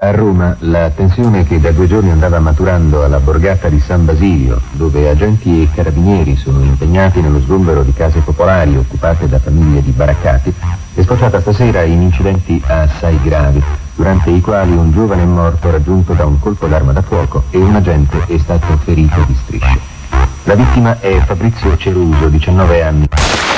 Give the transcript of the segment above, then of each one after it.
A Roma la tensione che da 2 giorni andava maturando alla borgata di San Basilio, dove agenti e carabinieri sono impegnati nello sgombero di case popolari occupate da famiglie di baraccati, è sfociata stasera in incidenti assai gravi, durante i quali un giovane è morto raggiunto da un colpo d'arma da fuoco e un agente è stato ferito di strisce. La vittima è Fabrizio Ceruso, 19 anni.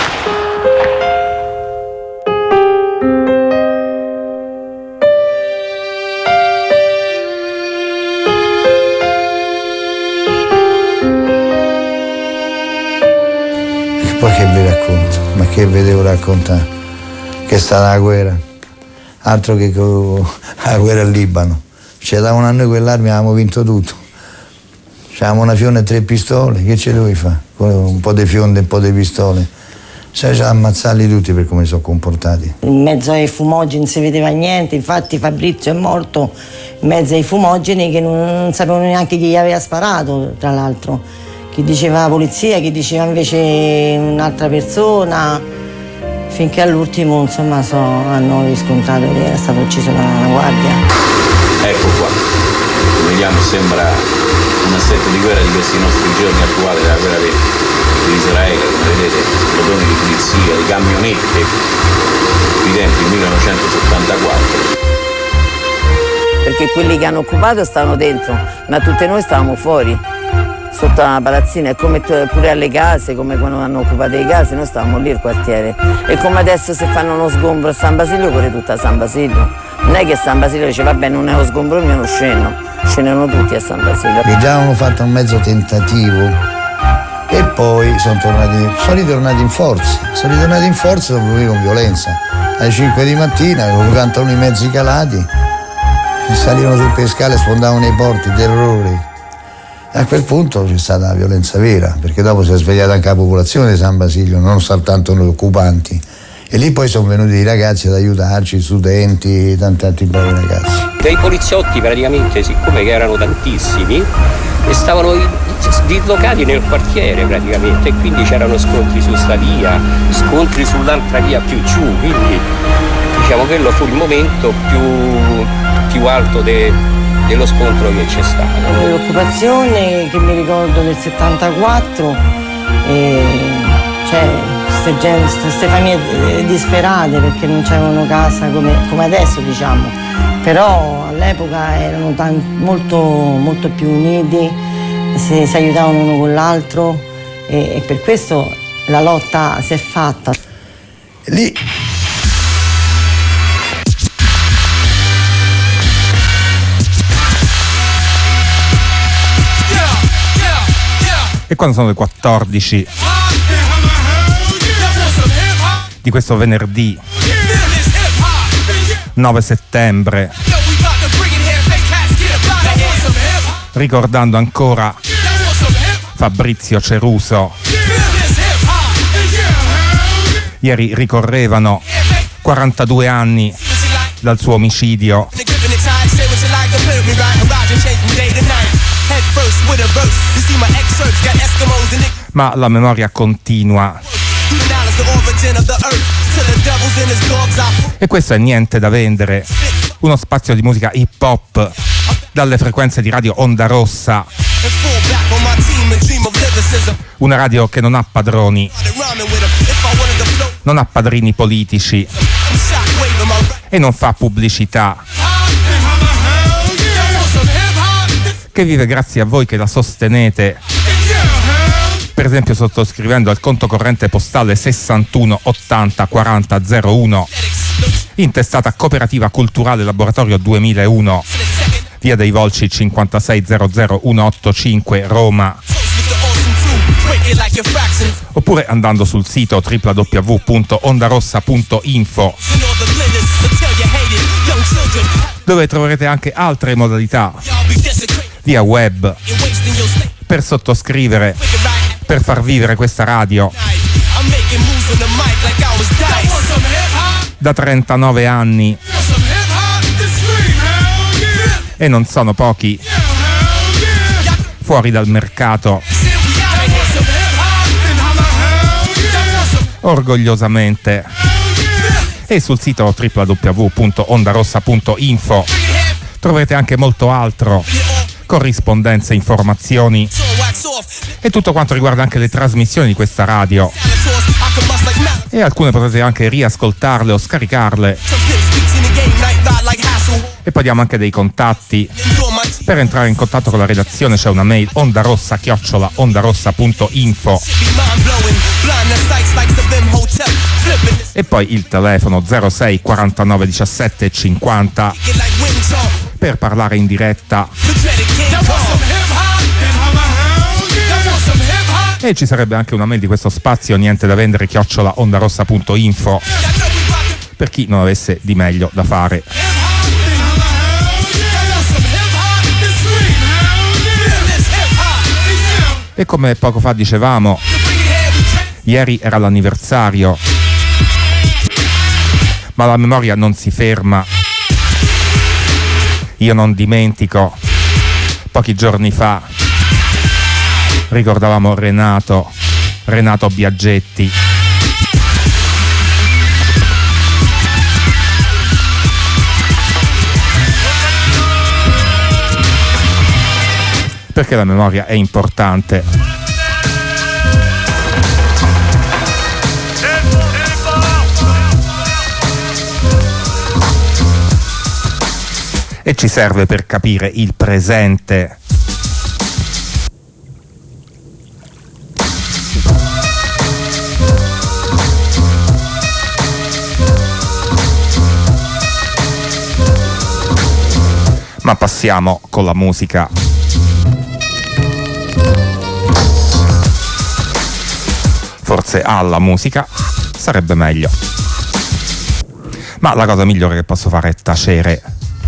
Poi che vi racconto? Ma che vi devo raccontare? Che è stata la guerra, altro che la guerra in Libano. Ci davano a noi quell'arma e avevamo vinto tutto. C'avevamo una fionda e 3 pistole, che ce dovevi fare? Un po' di fionde e un po' di pistole. Sai, ci ammazzarli tutti per come sono comportati. In mezzo ai fumogeni non si vedeva niente, infatti Fabrizio è morto in mezzo ai fumogeni che non sapevano neanche chi gli aveva sparato, tra l'altro. Chi diceva la polizia, chi diceva invece un'altra persona, finché all'ultimo insomma hanno riscontrato che era stato ucciso la guardia. Ecco qua, come vediamo sembra un assetto di guerra di questi nostri giorni attuali, della guerra di Israele, come vedete, pedoni di pulizia, di camionette, di tempi 1974. Perché quelli che hanno occupato stavano dentro, ma tutte noi stavamo fuori. Sotto la palazzina, è come pure alle case, come quando hanno occupato le case, noi stavamo lì il quartiere. E come adesso se fanno uno sgombro a San Basilio, pure tutta San Basilio. Non è che San Basilio dice vabbè non è lo sgombro mio, non scendo. Scendono tutti a San Basilio. E già avevano fatto un mezzo tentativo e poi sono ritornati in forza. Sono ritornati in forza dopo con violenza. Alle 5 di mattina, con pantaloni mezzi calati, salivano su per le scale e sfondavano i porti, terrori. A quel punto c'è stata la violenza vera, perché dopo si è svegliata anche la popolazione di San Basilio, non soltanto noi occupanti. E lì poi sono venuti i ragazzi ad aiutarci, studenti, tanti altri bravi ragazzi. Dei poliziotti praticamente, siccome che erano tantissimi, stavano dislocati nel quartiere praticamente, e quindi c'erano scontri su sta via, scontri sull'altra via più giù, quindi diciamo quello fu il momento più alto dello scontro che c'è stato. L'occupazione che mi ricordo del 74, queste famiglie disperate perché non c'erano casa come adesso, diciamo, però all'epoca erano molto più uniti, si aiutavano uno con l'altro e per questo la lotta si è fatta. Lì E quando sono le 14 di questo venerdì 9 settembre, ricordando ancora Fabrizio Ceruso, ieri ricorrevano 42 anni dal suo omicidio. Ma la memoria continua. E questo è Niente da vendere, uno spazio di musica hip hop dalle frequenze di radio Onda Rossa, una radio che non ha padroni, non ha padrini politici e non fa pubblicità, che vive grazie a voi che la sostenete, per esempio sottoscrivendo al conto corrente postale 61 80 40 01, intestata Cooperativa Culturale Laboratorio 2001, via dei Volci 5600 185 Roma, oppure andando sul sito www.ondarossa.info, dove troverete anche altre modalità via web per sottoscrivere, per far vivere questa radio da 39 anni, e non sono pochi, fuori dal mercato, orgogliosamente. E sul sito www.ondarossa.info troverete anche molto altro, corrispondenze, informazioni e tutto quanto riguarda anche le trasmissioni di questa radio, e alcune potete anche riascoltarle o scaricarle. E poi diamo anche dei contatti. Per entrare in contatto con la redazione c'è una mail ondarossa@ondarossa.info e poi il telefono 06 49 17 50 per parlare in diretta. E ci sarebbe anche una mail di questo spazio, niente da vendere @ondarossa.info, per chi non avesse di meglio da fare. E come poco fa dicevamo, ieri era l'anniversario, ma la memoria non si ferma. Io non dimentico, pochi giorni fa ricordavamo Renato Biaggetti. Perché la memoria è importante. E ci serve per capire il presente. Ma passiamo con la musica. Forse alla musica sarebbe meglio, ma la cosa migliore che posso fare è tacere.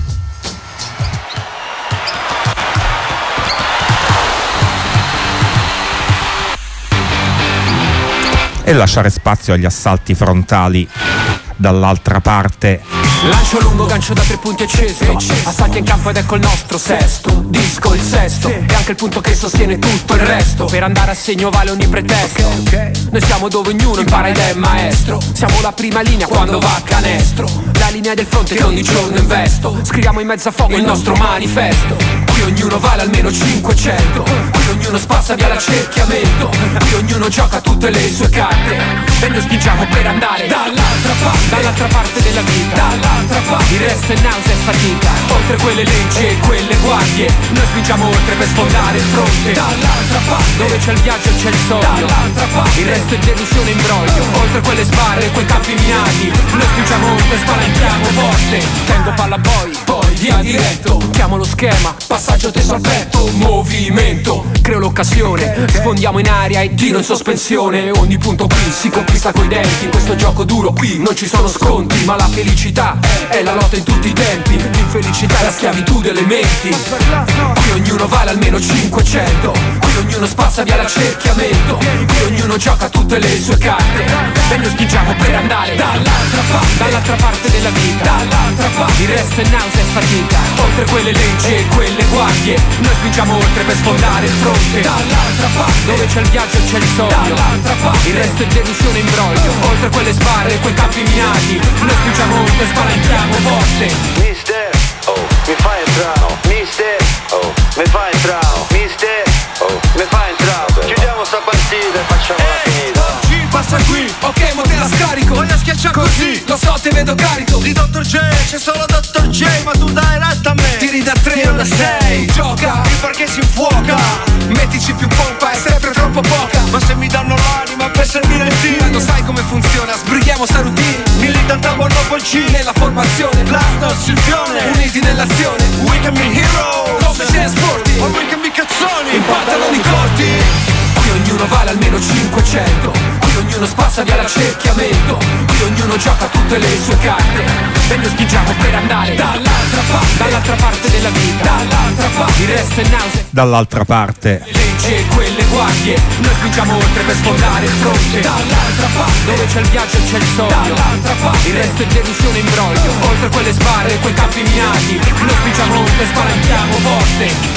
E lasciare spazio agli assalti frontali dall'altra parte. Lancio lungo, gancio da 3 punti e cesto. Assalti in campo ed ecco il nostro sesto disco, il sesto. E anche il punto che sostiene tutto il resto. Per andare a segno vale ogni pretesto. Noi siamo dove ognuno impara ed è maestro. Siamo la prima linea quando va a canestro. La linea del fronte che ogni giorno investo. Scriviamo in mezzo a fuoco il nostro manifesto. Qui ognuno vale almeno 500. Qui ognuno spazza via l'accerchiamento. Qui ognuno gioca tutte le sue carte. E noi spingiamo per andare dall'altra parte della vita. Dall'altra parte. Il resto è nausea e fatica. Oltre quelle leggi e quelle guardie. Noi spingiamo oltre per sfondare il fronte. Dall'altra parte. Dove c'è il viaggio c'è il sogno. Dall'altra parte. Il resto è delusione e imbroglio. Oltre quelle sbarre e quei campi minati. Noi spingiamo oltre, spalanchiamo forte. Tengo palla poi via diretto. Chiamo lo schema, passaggio teso al petto. Movimento, creo l'occasione. Sfondiamo in aria e tiro in sospensione. Ogni punto qui si conquista coi denti. In questo gioco duro qui non ci sono sconti. Ma la felicità è la lotta in tutti i tempi. L'infelicità è la schiavitù delle menti. Qui ognuno vale almeno 500. Qui ognuno spazza via l'accerchiamento. Qui ognuno gioca tutte le sue carte. E noi spingiamo per andare dall'altra parte della vita. Dall'altra parte. Il resto è nausea e fatica. Oltre quelle leggi e quelle guardie. Noi spingiamo oltre per sfondare il fronte. Dall'altra parte. Dove c'è il viaggio c'è il sogno. Dall'altra parte. Il resto è delusione e imbroglio. Oltre quelle sbarre e quei campi minati. Noi spingiamo oltre, spalanchiamo forte. Mister, oh, mi fai entrare. Mister, oh, mi fai entrare. Mister, oh, mi fai entrare. Chiudiamo sta partita e facciamo la finita. Oggi passa qui, ok, ma te la scarico. Voglio schiacciare così, lo so, te vedo carico. Di Dr. J, c'è solo Dr. J, ma tu dai retta a me. Tiri da 3 o da 6, gioca, il perché si infuoca. Mettici più pompa, è sempre troppo poca. Ma se mi danno l'anima per servire il team, lo sai come funziona, sbrighiamo sta routine. Militant a Monopolci, nella formazione. Blast, Silvione, uniti nell'azione. We can be hero, come ce ne sporti. O we can be cazzoni, in pantaloni corti. Qui ognuno vale almeno 500. Qui ognuno spazza via l'accerchiamento. Qui ognuno gioca tutte le sue carte. E noi spingiamo per andare dall'altra parte della vita. Dall'altra parte. Il resto è nausea. Dall'altra parte. Le leggi e quelle guardie. Noi spingiamo oltre per sfondare il fronte. Dall'altra parte. Dove c'è il viaggio c'è il sogno. Dall'altra parte. Il resto è delusione e imbroglio. Oltre quelle sbarre e quei campi minati. Noi spingiamo oltre, spalanchiamo forte.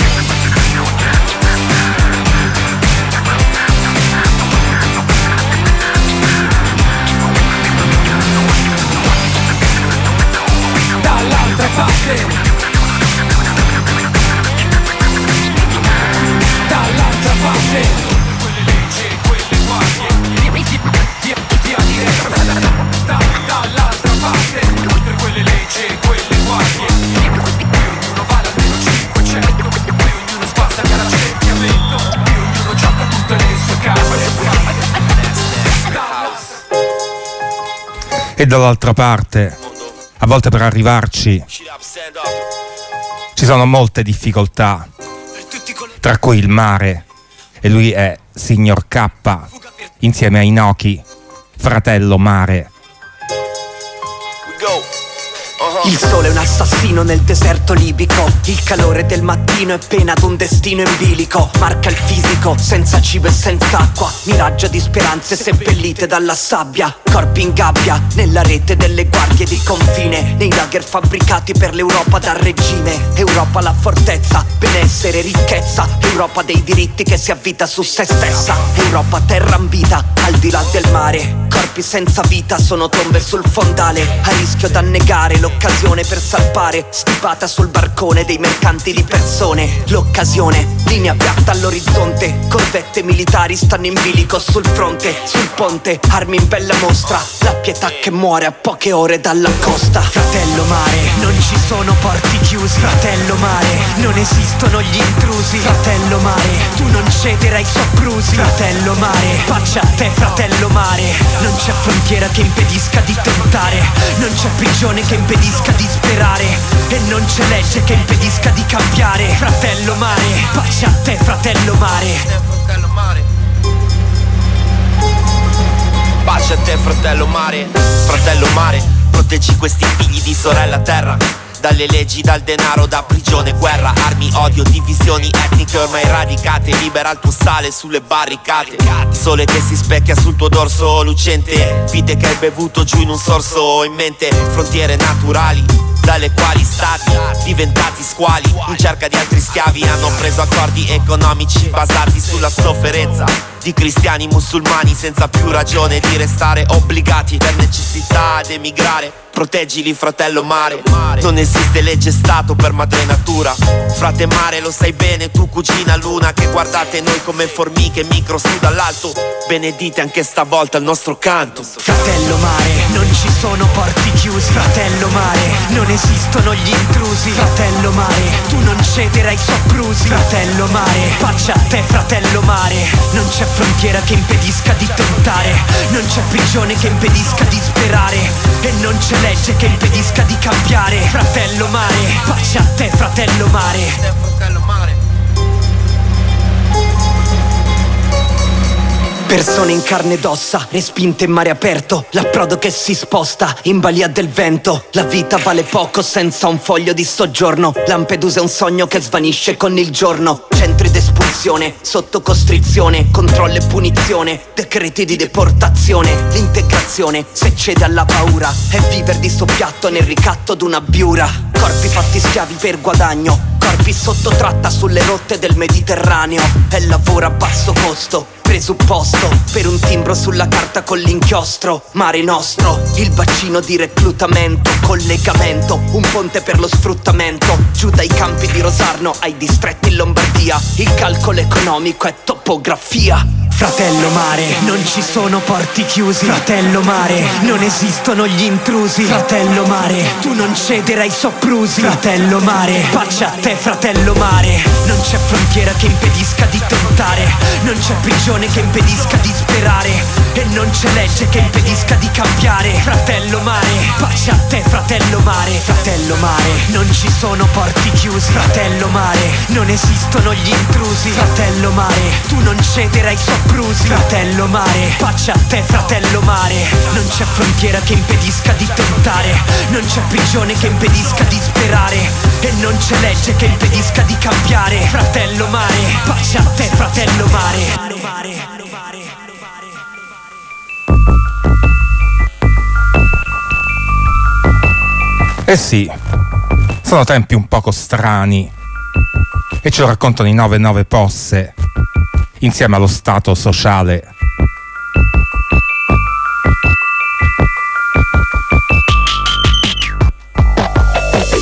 Dall'altra parte. E dall'altra parte, a volte per arrivarci, ci sono molte difficoltà, tra cui il mare, e lui è Signor K, insieme a Inoki, fratello mare. Il sole è un assassino nel deserto libico. Il calore del mattino è pena d'un destino in bilico. Marca il fisico, senza cibo e senza acqua. Miraggio di speranze seppellite dalla sabbia. Corpi in gabbia, nella rete delle guardie di confine. Nei lager fabbricati per l'Europa dal regime. Europa la fortezza, benessere, ricchezza. Europa dei diritti che si avvita su se stessa. Europa terra ambita, al di là del mare. Corpi senza vita sono tombe sul fondale. A rischio d'annegare l'occasione per salpare. Stipata sul barcone dei mercanti di persone. L'occasione, linea piatta all'orizzonte. Corvette militari stanno in bilico sul fronte. Sul ponte, armi in bella mostra. La pietà che muore a poche ore dalla costa. Fratello mare, non ci sono porti chiusi. Fratello mare, non esistono gli intrusi. Fratello mare, tu non cedere ai soprusi. Fratello mare, pace a te fratello mare. Non c'è frontiera che impedisca di tentare. Non c'è prigione che impedisca di sperare. E non c'è legge che impedisca di cambiare. Fratello mare, pace a te fratello mare. Pace a te fratello mare. Fratello mare, proteggi questi figli di sorella terra. Dalle leggi, dal denaro, da prigione, guerra, armi, odio, divisioni etniche ormai radicate. Libera il tuo sale sulle barricate. Sole che si specchia sul tuo dorso lucente. Vite che hai bevuto giù in un sorso in mente. Frontiere naturali dalle quali stati diventati squali in cerca di altri schiavi. Hanno preso accordi economici basati sulla sofferenza di cristiani musulmani senza più ragione di restare obbligati per necessità ad emigrare. Proteggili fratello mare. Non esiste legge stato per madre natura. Frate mare lo sai bene tu cugina luna, che guardate noi come formiche micro su dall'alto. Benedite anche stavolta il nostro canto. Fratello mare, non ci sono porti chiusi. Fratello mare, non esistono gli intrusi. Fratello mare, tu non cedere ai soprusi. Fratello mare, pace a te fratello mare. Non c'è frontiera che impedisca di tentare. Non c'è prigione che impedisca di sperare. E non c'è legge che impedisca di cambiare. Fratello mare, pace a te fratello mare. Persone in carne ed ossa, respinte in mare aperto. L'approdo che si sposta in balia del vento. La vita vale poco senza un foglio di soggiorno. Lampedusa è un sogno che svanisce con il giorno. Centri d'espulsione, sotto costrizione. Controllo e punizione, decreti di deportazione. L'integrazione, se cede alla paura, è vivere di soppiatto nel ricatto d'una biura. Corpi fatti schiavi per guadagno. Corpi sotto tratta sulle rotte del Mediterraneo. È lavoro a basso costo, presupposto per un timbro sulla carta con l'inchiostro. Mare nostro, il bacino di reclutamento. Collegamento, un ponte per lo sfruttamento. Giù dai campi di Rosarno ai distretti in Lombardia. Il calcolo economico è topografia. Fratello mare, non ci sono porti chiusi. Fratello mare, non esistono gli intrusi. Fratello mare, tu non cedere ai soprusi. Fratello mare, pace a te fratello mare. Non c'è frontiera che impedisca di tentare. Non c'è prigione che impedisca di sperare. E non c'è legge che impedisca di cambiare. Fratello mare, pace a te fratello mare. Fratello mare, non ci sono porti chiusi. Fratello mare, non esistono gli intrusi. Fratello mare, tu non cedere ai soprusi. Fratello mare, pace a te fratello mare. Non c'è frontiera che impedisca di tentare. Non c'è prigione che impedisca di sperare. E non c'è legge che impedisca di cambiare. Fratello mare, pace a te fratello mare. Eh sì, sono tempi un poco strani e ce lo raccontano i 99 Posse insieme allo Stato sociale.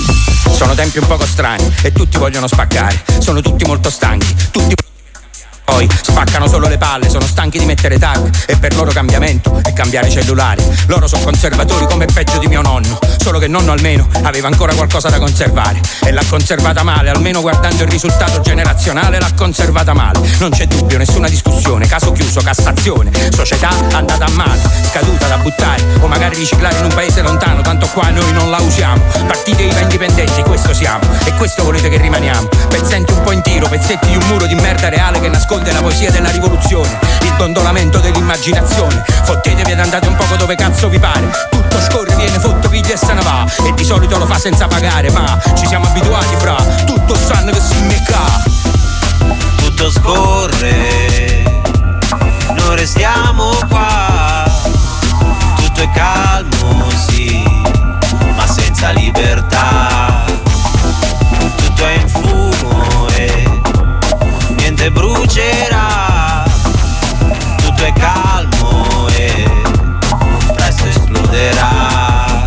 Sono tempi un poco strani e tutti vogliono spaccare. Sono tutti molto stanchi, tutti poi spaccano solo le palle, sono stanchi di mettere tag e per loro cambiamento è cambiare cellulari. Loro sono conservatori come peggio di mio nonno, solo che nonno almeno aveva ancora qualcosa da conservare e l'ha conservata male, almeno guardando il risultato generazionale l'ha conservata male. Non c'è dubbio, nessuna discussione, caso chiuso, Cassazione, società andata a male, scaduta da buttare o magari riciclare in un paese lontano, tanto qua noi non la usiamo. Partite IVA indipendenti, questo siamo e questo volete che rimaniamo. Pezzenti un po' in tiro, pezzetti di un muro di merda reale che nasconde la poesia della rivoluzione, il dondolamento dell'immaginazione. Fottetevi ed andate un poco dove cazzo vi pare, tutto scorre, viene fotto, piglia e se ne va, e di solito lo fa senza pagare, ma ci siamo abituati fra tutto sanno che si mecca. Tutto scorre, noi restiamo qua, tutto è calmo sì, ma senza libertà, tutto è in fumo e niente brucerà, tutto è calmo e presto esploderà.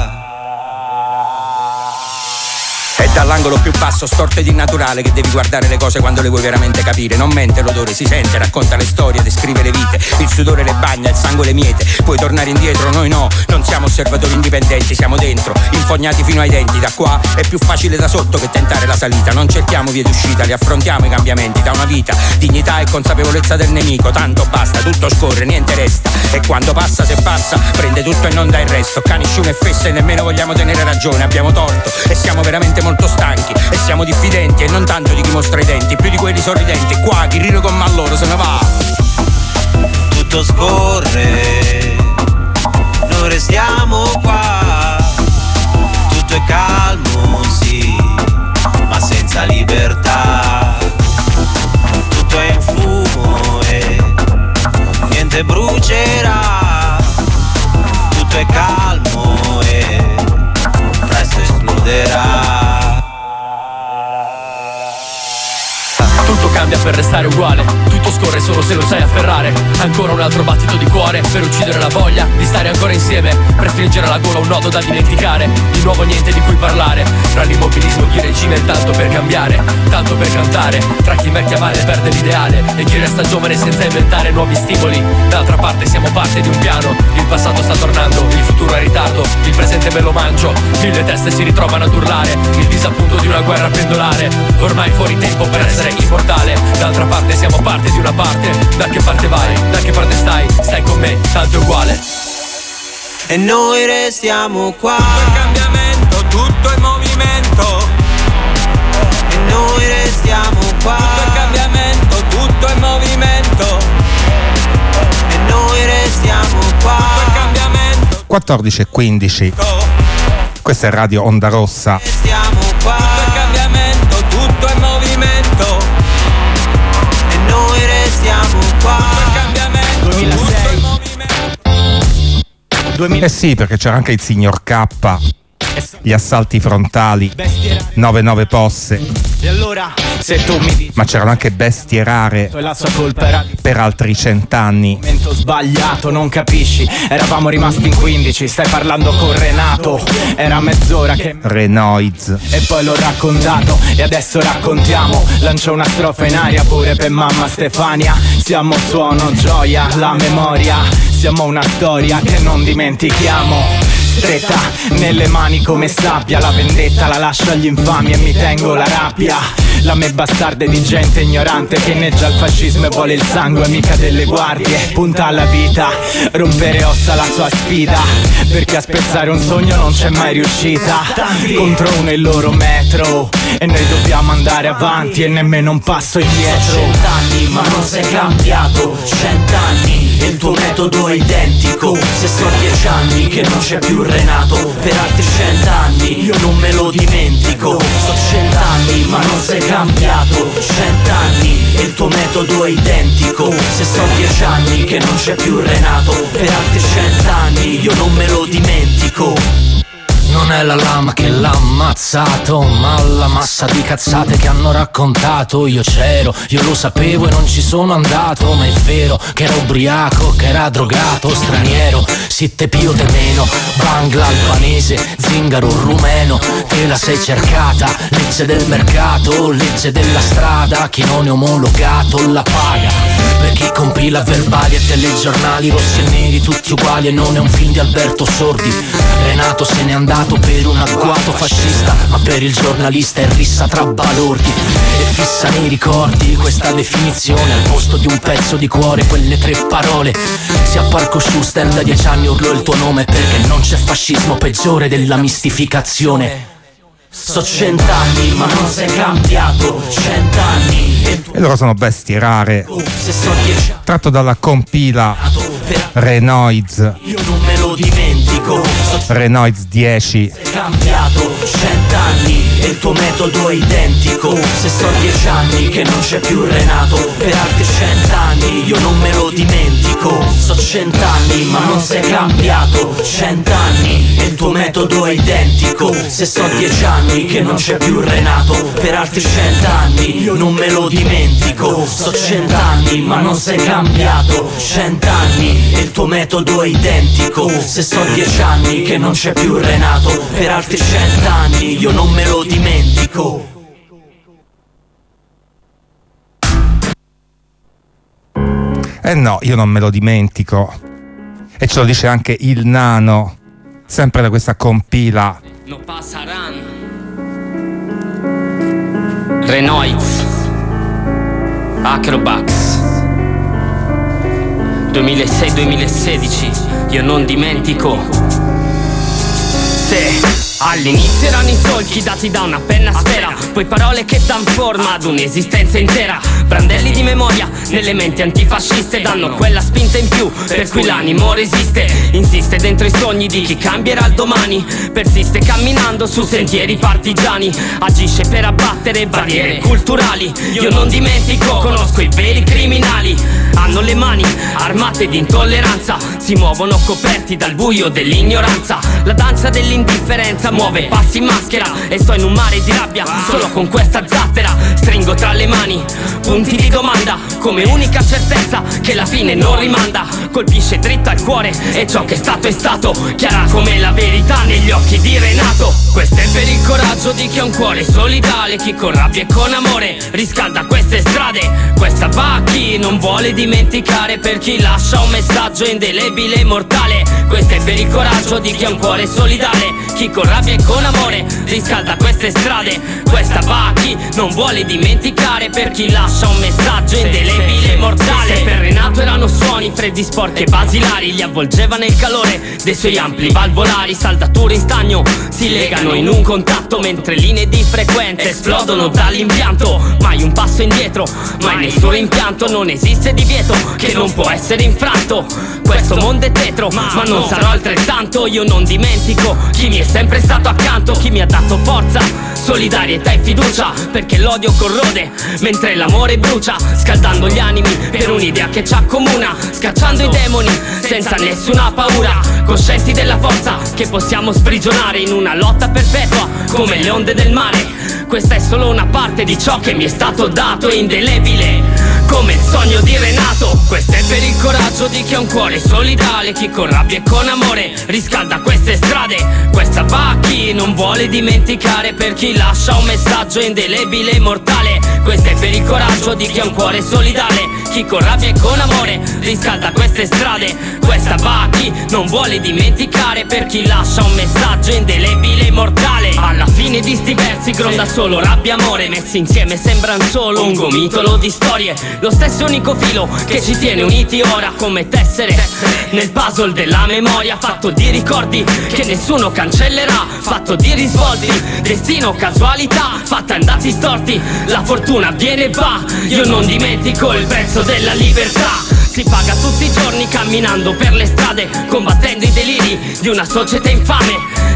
È dall'angolo più basso, storto ed innaturale, che devi guardare le cose quando le vuoi veramente capire. Non mente l'odore, si sente, racconta le storie, descrive le vite, il sudore le bagna, il sangue le miete. Puoi tornare indietro, noi no, non siamo osservatori indipendenti, siamo dentro, infognati fino ai denti. Da qua è più facile da sotto che tentare la salita. Non cerchiamo vie d'uscita, li affrontiamo i cambiamenti da una vita. Dignità e consapevolezza del nemico, tanto basta, tutto scorre, niente resta. E quando passa, se passa, prende tutto e non dà il resto. Cani, sciume e fesse, nemmeno vogliamo tenere ragione, abbiamo torto e siamo veramente molto stanchi e siamo diffidenti, e non tanto di chi mostra i denti, più di quelli sorridenti. Qua chi ride con loro se ne va. Tutto scorre, noi restiamo qua, tutto è calmo sì, ma senza libertà, tutto è in fumo e niente brucerà, tutto è calmo e presto esploderà. Tutto cambia per restare uguale, tutto scorre solo se lo sai afferrare. Ancora un altro battito di cuore per uccidere la voglia di stare ancora insieme, per stringere alla gola un nodo da dimenticare. Di nuovo niente di cui parlare, tra l'immobilismo di regime e tanto per cambiare, tanto per cantare. Tra chi invecchia male perde l'ideale e chi resta giovane senza inventare nuovi stimoli. D'altra parte siamo parte di un piano, il passato sta tornando, il futuro è in ritardo, il presente me lo mangio. Mille teste si ritrovano ad urlare, il disappunto di una guerra pendolare, ormai fuori tempo per essere immortale. D'altra parte siamo parte di una parte, da che parte vai, da che parte stai, stai con me, tanto è uguale. E noi restiamo qua, tutto è cambiamento, tutto è movimento. E noi restiamo qua, tutto è cambiamento, tutto è movimento. E noi restiamo qua, tutto è cambiamento. 14:15. Questa è Radio Onda Rossa. Restiamo qua, tutto è cambiamento, tutto è movimento. E noi restiamo qua, tutto è cambiamento, 2006. tutto è movimento. Eh sì, perché c'era anche il signor K, gli assalti frontali, 9 posse. E allora, se tu mi dici, Ma c'erano anche bestie rare la sua colpa era di per altri 100 anni. momento sbagliato, non capisci? Eravamo rimasti in 15, stai parlando con Renato. Era mezz'ora che Renoids. e poi l'ho raccontato e adesso raccontiamo. Lanciò una strofa in aria pure per mamma Stefania. Siamo suono, gioia, la memoria. Siamo una storia che non dimentichiamo. Stretta nelle mani come sabbia, la vendetta la lascio agli infami e mi tengo la rabbia. La me bastarda di gente ignorante che inneggia al fascismo e vuole il sangue mica delle guardie. Punta alla vita, rompere ossa la sua sfida, perché a spezzare un sogno non c'è mai riuscita. Contro uno il loro metro e noi dobbiamo andare avanti e nemmeno un passo indietro. 100 anni ma non sei cambiato, 100 anni e il tuo metodo è identico. Se sono 10 anni che non c'è più Renato, per altri 100 anni io non me lo dimentico. So 100 anni ma non sei cambiato, 100 anni e il tuo metodo è identico. Se sono 10 anni che non c'è più Renato, per altri 100 anni io non me lo dimentico. Non è la lama che l'ha ammazzato, ma la massa di cazzate che hanno raccontato. Io c'ero, io lo sapevo e non ci sono andato, ma è vero che era ubriaco, che era drogato, straniero, sitte pio te meno, bangla albanese, zingaro rumeno, te la sei cercata, legge del mercato, legge della strada, chi non è omologato la paga, per chi compila verbali e telegiornali rossi e neri tutti uguali, e non è un film di Alberto Sordi. Renato se n'è andato per un agguato fascista, ma per il giornalista è rissa tra balordi, e fissa nei ricordi questa definizione, al posto di un pezzo di cuore quelle tre parole. Se a Parco Schuster da 10 anni urlò il tuo nome, perché non c'è fascismo peggiore della mistificazione. So 100 anni ma non sei cambiato, 100 anni e loro sono bestie rare, tratto dalla compila Renoids, io non me lo dimentico, Renoids 10. sei cambiato, 100 anni e il tuo metodo è identico. Se so 10 anni che non c'è più Renato, per altri 100 anni io non me lo dimentico. So 100 anni ma non sei cambiato, 100 anni e il tuo metodo è identico. Se so 10 anni che non c'è più Renato, per altri 100 anni io non me lo dimentico. So 100 anni ma non sei cambiato, 100 anni e il tuo metodo è identico. Se so 10 anni che non c'è più Renato, per altri 100 anni io non me lo dimentico. Eh no, io non me lo dimentico. E ce lo dice anche il Nano, sempre da questa compila. No passaran. Renoids Acrobax 2006-2016, io non dimentico. Se all'inizio erano i solchi dati da una penna sfera, poi parole che dan forma ad un'esistenza intera. Brandelli di memoria nelle menti antifasciste danno quella spinta in più per cui l'animo resiste. Insiste dentro i sogni di chi cambierà il domani, persiste camminando su sentieri partigiani, agisce per abbattere barriere culturali. Io non dimentico, conosco i veri criminali, hanno le mani armate di intolleranza, si muovono coperti dal buio dell'ignoranza. La danza dell'indifferenza muove passi in maschera e sto in un mare di rabbia solo con questa zattera. Stringo tra le mani punti di domanda come unica certezza che la fine non rimanda. Colpisce dritto al cuore e ciò che è stato, chiara come la verità negli occhi di Renato. Questo è per il coraggio di chi ha un cuore solidale, chi con rabbia e con amore riscalda queste strade. Questa va a chi non vuole dimenticare, per chi lascia un messaggio indelebile e mortale. Questo è per il coraggio di chi ha un cuore solidale, chi con rabbia e con amore riscalda queste strade. Questa va a chi non vuole dimenticare, per chi lascia un messaggio indelebile e mortale. Se per Renato erano suoni freddi, sporchi e basilari, gli avvolgevano il calore dei suoi ampli valvolari. Saldature in stagno si legano in un contatto, mentre linee di frequenza esplodono dall'impianto. Mai un passo indietro, mai nessun rimpianto, non esiste divieto che non può essere infranto. Questo mondo è tetro, ma non sarò altrettanto. Io non dimentico chi mi è sempre stato accanto, chi mi ha dato forza, solidarietà e fiducia, perché l'odio corrode mentre l'amore brucia, scaldando gli animi per un'idea che ci accomuna, scacciando i demoni senza nessuna paura, coscienti della forza che possiamo sprigionare in una lotta perpetua come le onde del mare. Questa è solo una parte di ciò che mi è stato dato, indelebile come il sogno di Renato. Questo è per il coraggio di chi ha un cuore solidale, chi con rabbia e con amore riscalda queste strade. Questa va a chi non vuole dimenticare, per chi lascia un messaggio indelebile e mortale. Questo è per il coraggio di chi ha un cuore solidale, chi con rabbia e con amore riscalda queste strade. Questa va a chi non vuole dimenticare, per chi lascia un messaggio indelebile e mortale. Alla fine di sti versi gronda solo rabbia e amore, messi insieme sembran solo un gomitolo di storie. Lo stesso unico filo che ci tiene uniti ora come tessere nel puzzle della memoria, fatto di ricordi che nessuno cancellerà, fatto di risvolti, destino, casualità, fatta andati storti. La fortuna viene e va, io non dimentico il prezzo della libertà. Si paga tutti i giorni camminando per le strade, combattendo i deliri di una società infame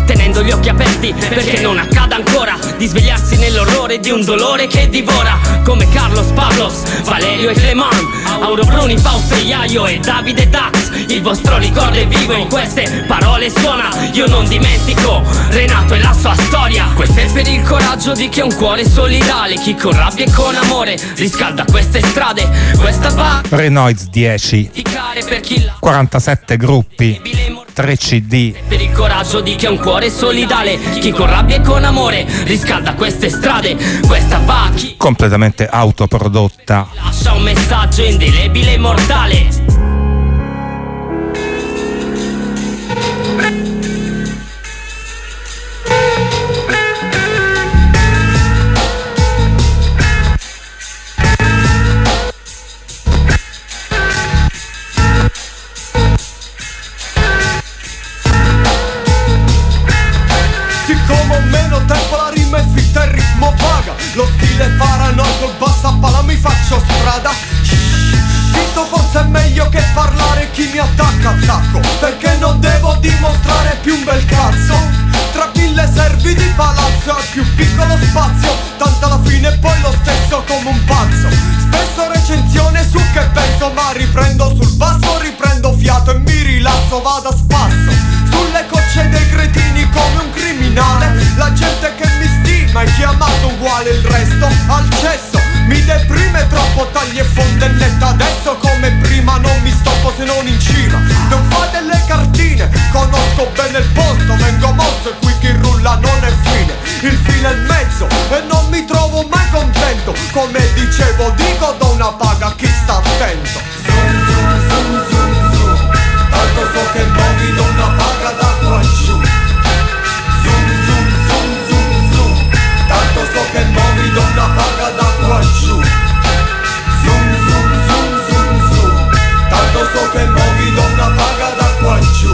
tenendo gli occhi aperti perché non accada ancora di svegliarsi nell'orrore di un dolore che divora, come Carlos, Pavlos, Valerio e Clement, Auro Bruni, Fausto, Iaio e Davide Dax. Il vostro ricordo è vivo, in queste parole suona. Io non dimentico Renato e la sua storia. Questo è per il coraggio di chi ha un cuore solidale, chi con rabbia e con amore riscalda queste strade. Questa va Renoids 10, 47 gruppi, 3 CD. Per il coraggio di chi ha un cuore solidale, chi con rabbia e con amore riscalda queste strade. Questa va a chi completamente autoprodotta. lascia un messaggio indelebile e mortale. Lo stile paranoico, bassa palla, mi faccio strada. Zitto, forse è meglio che parlare, chi mi attacca attacco, perché non devo dimostrare più un bel cazzo. Tra 1000 servi di palazzo al più piccolo spazio, tanto alla fine poi lo stesso come un pazzo. Spesso recensione su che penso, ma riprendo sul basso, riprendo fiato e mi rilasso, vado a spasso. Sulle cocce dei cretini come un criminale, la gente che mi stima è chiamato uguale, il resto al cesso. Mi deprime troppo, tagli e fonde netta, adesso come prima non mi stoppo se non in cima. Non fa delle cartine, conosco bene il posto, vengo mosso e qui chi rulla non è fine. Il fine è il mezzo e non mi trovo mai contento, come dicevo dico do una paga a chi sta attento. Zoom zoom zoom zoom zoom, tanto so che muovi do una paga da qua giù. Zoom zoom zoom zoom zoom, tanto so che muovi do una paga da qua giù. Zoom zoom zoom zoom zoom, tanto so che muovi do una paga da qua giù.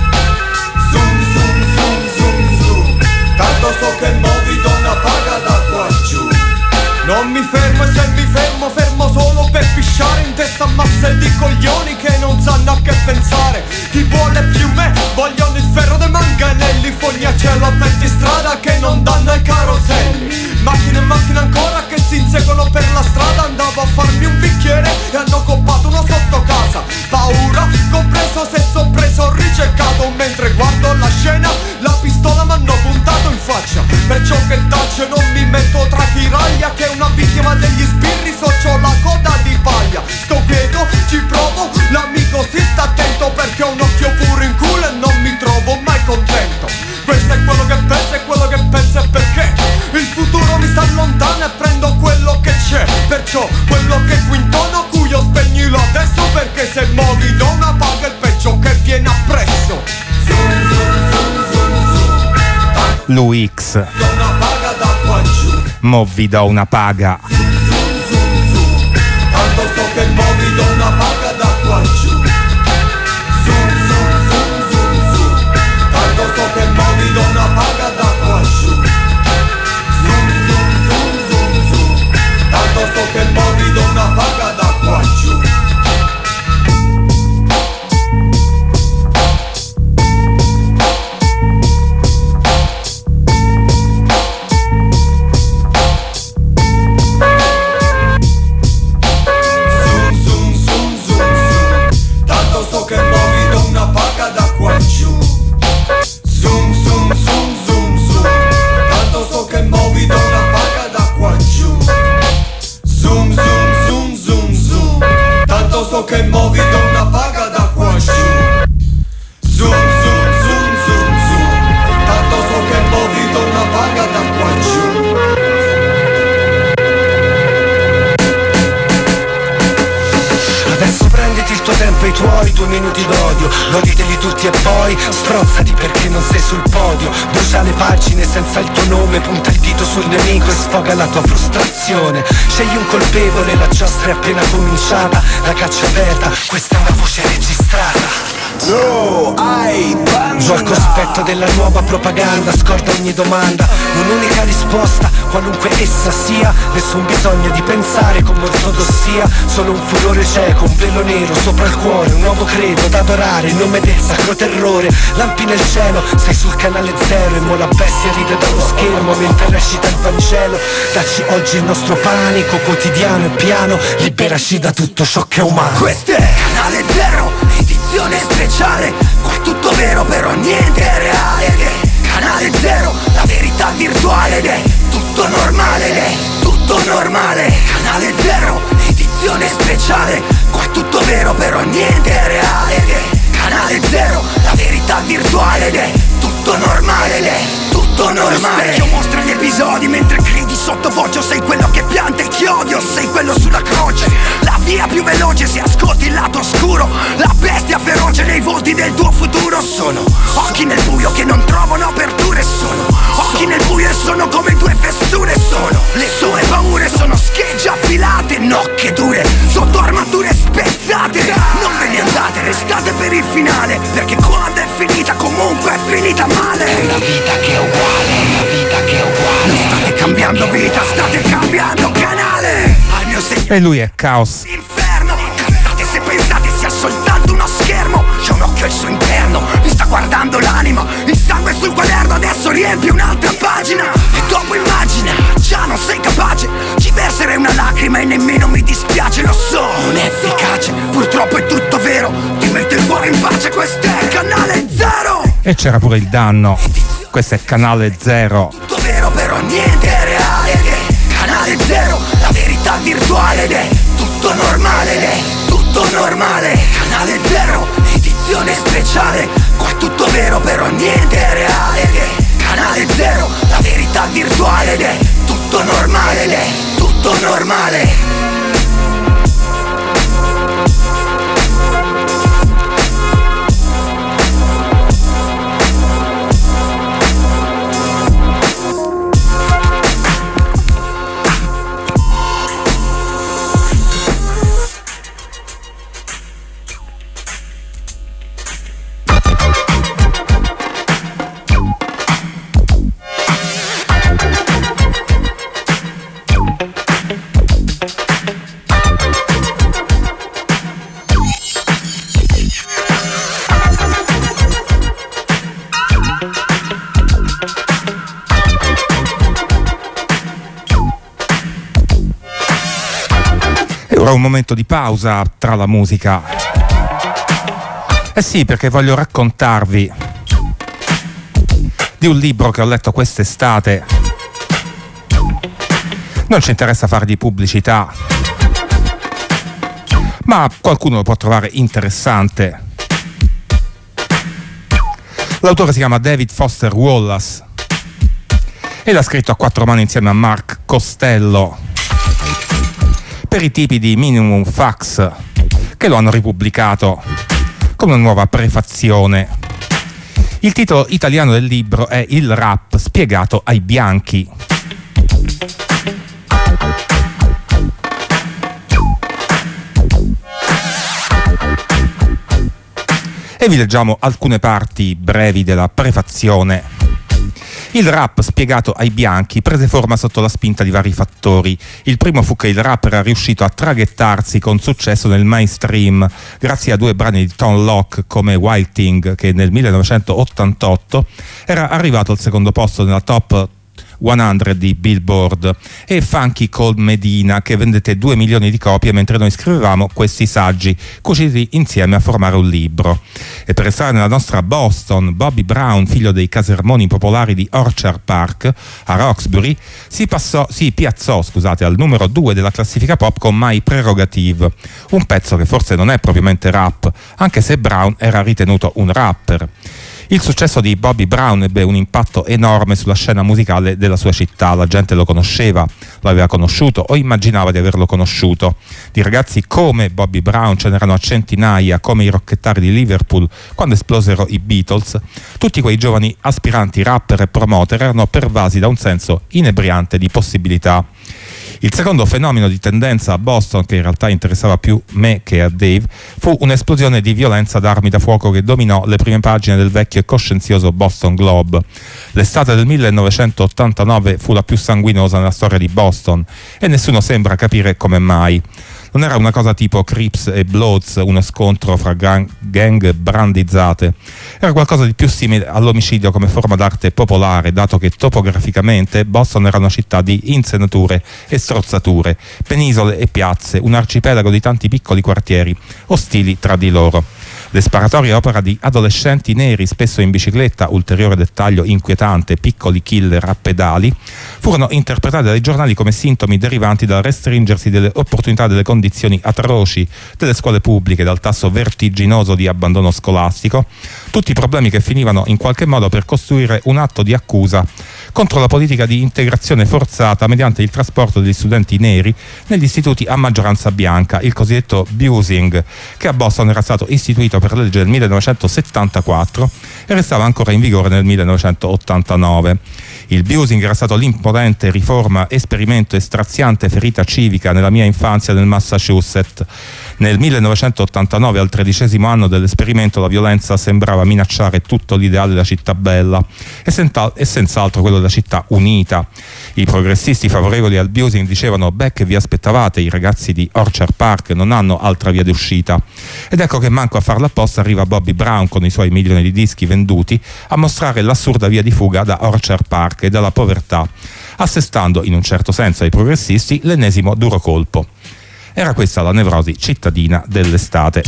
Zoom zoom zoom zoom zoom, tanto so che muovi do una paga da qua giù. Non mi fermo e se mi fermo, fermo solo per pisciare in testa a masse di coglioni che non sanno a che pensare. Chi vuole più me, vogliono il ferro dei manganelli, fogli a cielo aperti strada che non danno ai caroselli. Macchine e macchine ancora che si inseguono per la strada, andavo a farmi un bicchiere e hanno coppato uno sotto casa. Paura, compreso se so preso ricercato, mentre guardo la scena, la pistola m'hanno puntato in faccia. Perciò che tace non mi metto tra chi raglia, che è una vittima degli sbirri, socio la coda di paglia. Sto quieto, ci provo, l'amico si sta attento, perché ho un occhio pure in culo e non mi trovo mai contento. Questo è quello che penso e quello che penso è perché il futuro mi sta lontano e prendo quello che c'è. Perciò quello che qui intono cuio spegnilo adesso, perché se muovi do una paga il peggio che viene appresso. Zoom zoom zoom zoom zoom, Lui X, do una paga da qua giù. mo vi do una paga. Zoom zoom zoom, tanto so che muovi do una paga da qua giù. Zoom zoom zoom zoom zoom, tanto so che muovi do una paga da qua giù. Zoom zoom zoom zoom zoom, tanto so che muovi do una paga da qua giù. Che muovi do una paga da qua giù. Zoom zoom zoom zoom zoom, tanto so che muovi do una paga da qua giù. Adesso prenditi il tuo tempo e i tuoi 2 minuti d'odio, goditeli tutti e poi strozzati perché non sei sul podio. Brucia le pagine senza il tuo nome, punta il dito sul nemico e sfoga la tua frustrazione. Scegli un colpevole, la giostra è appena cominciata, la caccia aperta, questa è una voce registrata. No, giù al cospetto della nuova propaganda, scorda ogni domanda, un'unica risposta, qualunque essa sia. Nessun bisogno di pensare come ortodossia, solo un furore cieco, un velo nero sopra il cuore, un nuovo credo da adorare in nome del sacro terrore. Lampi nel cielo, sei sul canale 0 e mo la bestia ride dallo schermo mentre recita il Vangelo. Dacci oggi il nostro panico quotidiano e piano, liberaci da tutto ciò che è umano. Questo è Canale 0, edizione speciale, qua è tutto vero però niente è reale. Ed è Canale 0, la verità virtuale, ed è tutto normale, ed è tutto normale. Canale 0, edizione speciale, qua è tutto vero però niente è reale. Ed è Canale 0, la verità virtuale, ed è tutto normale, ed è tutto normale. Lo specchio mostra gli episodi mentre gridi sottovoce. Sei quello che pianta il chiodio, sei quello sulla croce. La via più veloce se ascolti il lato oscuro, la bestia feroce nei volti del tuo futuro. Sono occhi nel buio che non trovano aperture, sono occhi nel buio e sono come due fessure. Sono le sue paure, sono schegge affilate, nocche dure sotto armature spezzate. Non ve ne andate, restate per il finale, perché quando è finita comunque è finita male. È una vita che è uguale, è una vita che è uguale. Non state cambiando vita, state cambiando canale. Al mio segno E lui è Caos. inferno. Cazzate se pensate sia soltanto uno schermo. C'è un occhio al suo interno, vi sta guardando l'anima. Il sangue sul quaderno adesso riempie un'altra pagina. E dopo immagina, già non sei capace. Ci verserei una lacrima e nemmeno mi dispiace. Lo so, non è efficace, purtroppo è tutto vero. Ti mette il cuore in pace, questo è Canale 0. E c'era pure il danno. Questo è Canale 0. Tutto vero però niente è reale. Ed è Canale 0, la verità virtuale, ed è tutto normale, ed è tutto normale. Canale 0, edizione speciale, qua è tutto vero però niente è reale. Ed è Canale 0, la verità virtuale, ed è tutto normale, ed è tutto normale. Ora un momento di pausa tra la musica. Eh sì, perché voglio raccontarvi di un libro che ho letto quest'estate. Non ci interessa fargli pubblicità, ma qualcuno lo può trovare interessante. L'autore si chiama David Foster Wallace e l'ha scritto a quattro mani insieme a Mark Costello per i tipi di Minimum Fax, che lo hanno ripubblicato con una nuova prefazione. Il titolo italiano del libro è Il rap spiegato ai bianchi. E vi leggiamo alcune parti brevi della prefazione. Il rap spiegato ai bianchi prese forma sotto la spinta di vari fattori. Il primo fu che il rap era riuscito a traghettarsi con successo nel mainstream grazie a due brani di Tom Locke come Wild Thing, che nel 1988 era arrivato al secondo posto nella top 100 di Billboard, e Funky Cold Medina, che vendette 2 milioni di copie mentre noi scrivevamo questi saggi cuciti insieme a formare un libro. E per restare nella nostra Boston, Bobby Brown, figlio dei casermoni popolari di Orchard Park a Roxbury, si piazzò al numero 2 della classifica pop con My Prerogative, un pezzo che forse non è propriamente rap, anche se Brown era ritenuto un rapper. Il successo di Bobby Brown ebbe un impatto enorme sulla scena musicale della sua città. La gente lo conosceva, lo aveva conosciuto o immaginava di averlo conosciuto. Di ragazzi come Bobby Brown ce n'erano a centinaia, come i rockettari di Liverpool quando esplosero i Beatles. Tutti quei giovani aspiranti rapper e promoter erano pervasi da un senso inebriante di possibilità. Il secondo fenomeno di tendenza a Boston, che in realtà interessava più me che a Dave, fu un'esplosione di violenza d'armi da fuoco che dominò le prime pagine del vecchio e coscienzioso Boston Globe. L'estate del 1989 fu la più sanguinosa nella storia di Boston e nessuno sembra capire come mai. Non era una cosa tipo Crips e Bloods, uno scontro fra gang brandizzate. Era qualcosa di più simile all'omicidio come forma d'arte popolare, dato che topograficamente Boston era una città di insenature e strozzature, penisole e piazze, un arcipelago di tanti piccoli quartieri, ostili tra di loro. Le sparatorie opera di adolescenti neri, spesso in bicicletta, ulteriore dettaglio inquietante, piccoli killer a pedali, furono interpretate dai giornali come sintomi derivanti dal restringersi delle opportunità delle condizioni atroci delle scuole pubbliche, dal tasso vertiginoso di abbandono scolastico, tutti problemi che finivano in qualche modo per costruire un atto di accusa contro la politica di integrazione forzata mediante il trasporto degli studenti neri negli istituti a maggioranza bianca, il cosiddetto busing, che a Boston era stato istituito per legge del 1974 e restava ancora in vigore nel 1989. Il busing era stato l'imponente riforma, esperimento e straziante ferita civica nella mia infanzia nel Massachusetts. Nel 1989, al 13° anno dell'esperimento, la violenza sembrava minacciare tutto l'ideale della città bella e senz'altro quello della città unita. I progressisti favorevoli al busing dicevano: beh, che vi aspettavate, i ragazzi di Orchard Park non hanno altra via d'uscita. Ed ecco che manco a farla apposta arriva Bobby Brown con i suoi milioni di dischi venduti a mostrare l'assurda via di fuga da Orchard Park e dalla povertà, assestando in un certo senso ai progressisti l'ennesimo duro colpo. Era questa la nevrosi cittadina dell'estate.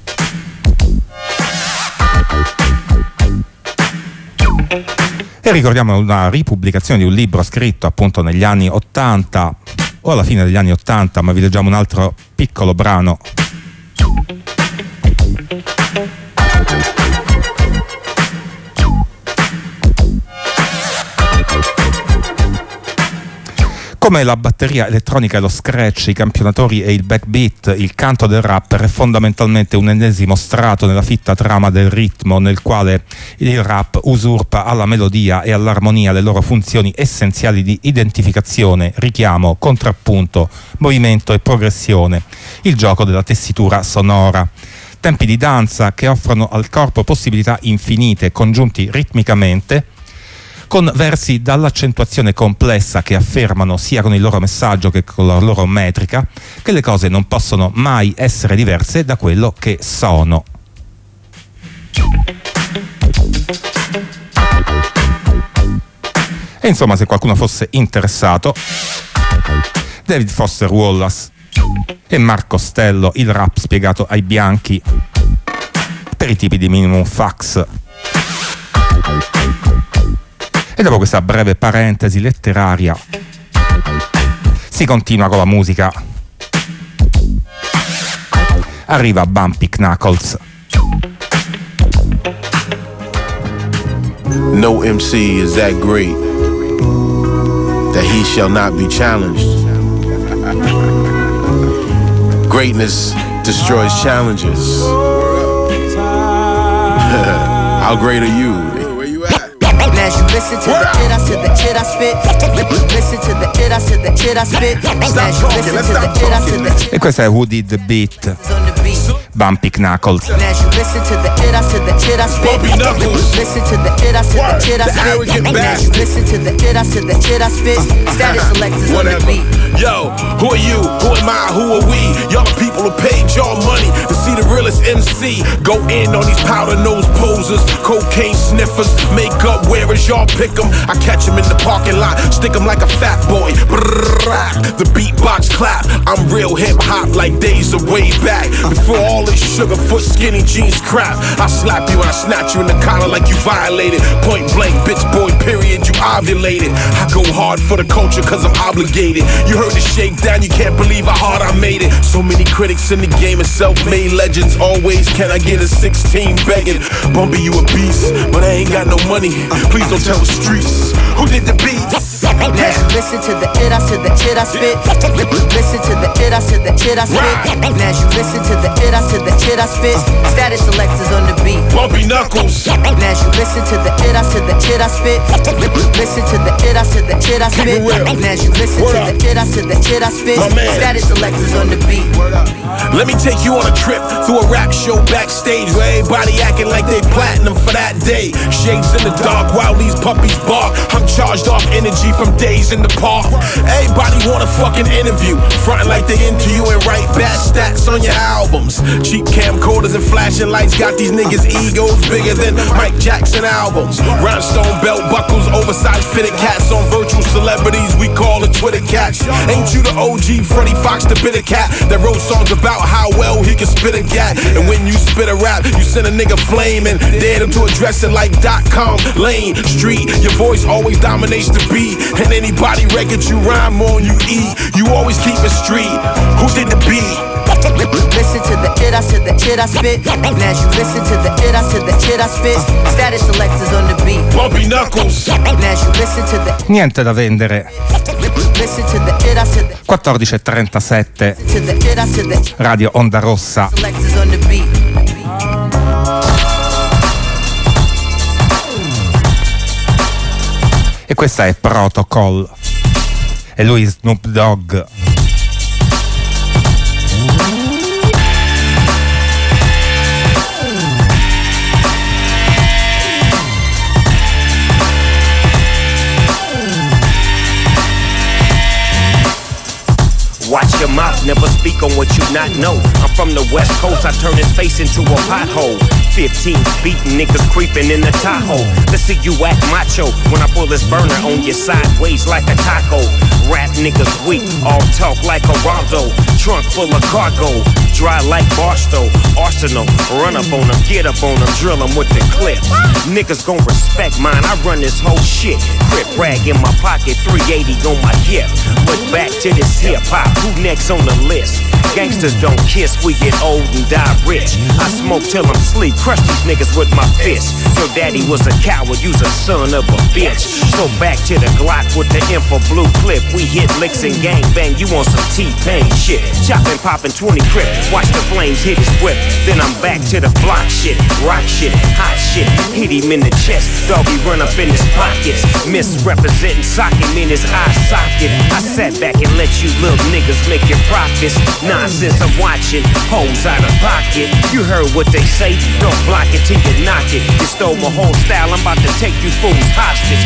E ricordiamo una ripubblicazione di un libro scritto appunto negli anni 80 o alla fine degli anni 80, ma vi leggiamo un altro piccolo brano. Come la batteria elettronica e lo scratch, i campionatori e il backbeat, il canto del rapper è fondamentalmente un ennesimo strato nella fitta trama del ritmo, nel quale il rap usurpa alla melodia e all'armonia le loro funzioni essenziali di identificazione, richiamo, contrappunto, movimento e progressione, il gioco della tessitura sonora. Tempi di danza che offrono al corpo possibilità infinite, congiunti ritmicamente, con versi dall'accentuazione complessa che affermano sia con il loro messaggio che con la loro metrica che le cose non possono mai essere diverse da quello che sono. E insomma, se qualcuno fosse interessato, David Foster Wallace e Mark Costello, il rap spiegato ai bianchi per i tipi di minimum fax. E dopo questa breve parentesi letteraria si continua con la musica. Arriva Bumpy Knuckles. No MC is that great that he shall not be challenged. Greatness destroys challenges. How great are you? As you listen to the shit I spit, listen to the shit I spit. As you listen to the shit. E questa è Who Did the Beat, Bumpy Knuckles. As you listen to the shit I spit, listen to the shit I spit. As you listen to the shit I spit, status selectors on the beat. Yo, who are you? Who am I? Who are we? Y'all the people who paid y'all money to see the realest MC go in on these powder nose posers, cocaine sniffers, makeup wearers. Y'all pick them. I catch them in the parking lot, stick them like a fat boy. The beatbox clap. I'm real hip hop like days of way back. Before all this sugar foot skinny jeans crap. I slap you and I snatch you in the collar like you violated. Point blank, bitch boy, period, you ovulated. I go hard for the culture cause I'm obligated. You heard the shakedown, you can't believe how hard I made it. So many critics in the game and self-made legends. Always can I get a 16 begging. Bumpy, you a beast, but I ain't got no money. Please don't tell the streets. Who did the beats? Listen to the shit I spit. Listen to the shit I spit. And as you listen to the shit I spit, status selectors on the beat. Bumpy knuckles. And as you listen to the shit I spit. Listen to the shit I spit. And as you listen to the shit I spit, status selectors on the beat. Let me take you on a trip through a rap show backstage where everybody acting like they platinum for that day. Shades in the dark while these puppies bark. I'm charged off energy from days in the park. Everybody want a fucking interview, frontin' like they into you and write bad stats on your albums. Cheap camcorders and flashing lights got these niggas' egos bigger than Mike Jackson albums. Rhinestone belt buckles, oversized fitted cats on virtual celebrities we call the Twitter cats. Ain't you the OG Freddie Fox, the bitter cat that wrote songs about how well he can spit a gat? And when you spit a rap, you send a nigga flame and dare them to address it like .com, Lane Street. Your voice always dominates the beat, and anybody record you rhyme more than you eat. You always keep it street. Who did the beat? Listen to the shit I spit. And as you listen to the shit I spit, status selectors on the beat. Bumpy knuckles. And as you listen to the Niente da vendere. listen to the shit I spit. 14:37 Radio Onda Rossa. Selectors on the beat. E questa è Protocol. E lui è Snoop Dogg. Watch your mouth, never speak on what you not know. I'm from the West Coast, I turn his face into a pothole. 15 beating niggas creeping in the Tahoe. Let's see you act macho when I pull this burner on your sideways like a taco. Rap niggas weak, all talk like a Rondo. Trunk full of cargo, dry like Barstow. Arsenal, run up on them, get up on them, drill them with the clips. Niggas gon' respect mine, I run this whole shit. Crip rag in my pocket, 380 on my hip. Look back to this hip hop, who next on the list? Gangsters don't kiss, we get old and die rich. I smoke till I'm sleep, crush these niggas with my fist. Your daddy was a coward, you's a son of a bitch. So back to the Glock with the info blue clip. We hit licks and gang bang, you want some T-Pain shit. Chopping, popping 20 crip, watch the flames hit his whip. Then I'm back to the block shit, rock shit, hot shit. Hit him in the chest, doggy run up in his pockets. Misrepresenting, sock him in his eye socket. I sat back and let you little niggas make your profits. Nonsense I'm watching, hoes out of pocket. You heard what they say, don't block it till you knock it. You stole my whole style, I'm about to take you fools hostage.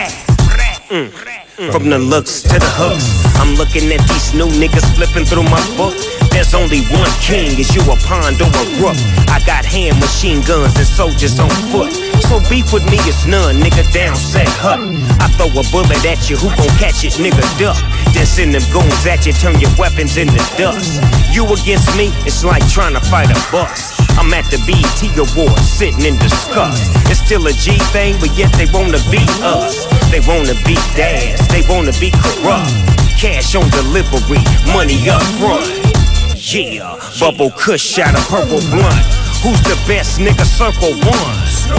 From the looks to the hooks, I'm looking at these new niggas flipping through my book. There's only one king, is you a pond or a rook? I got hand machine guns and soldiers on foot. So beef with me is none, nigga down, set hut. I throw a bullet at you, who gon' catch it, nigga duck. Then send them goons at you, turn your weapons into dust. You against me, it's like trying to fight a bus. I'm at the BET Awards, sitting in disgust. It's still a G thing, but yet they wanna beat us. They wanna beat dads, they wanna be corrupt. Cash on delivery, money up front. Yeah, bubble kush out of purple blunt. Who's the best nigga, circle one?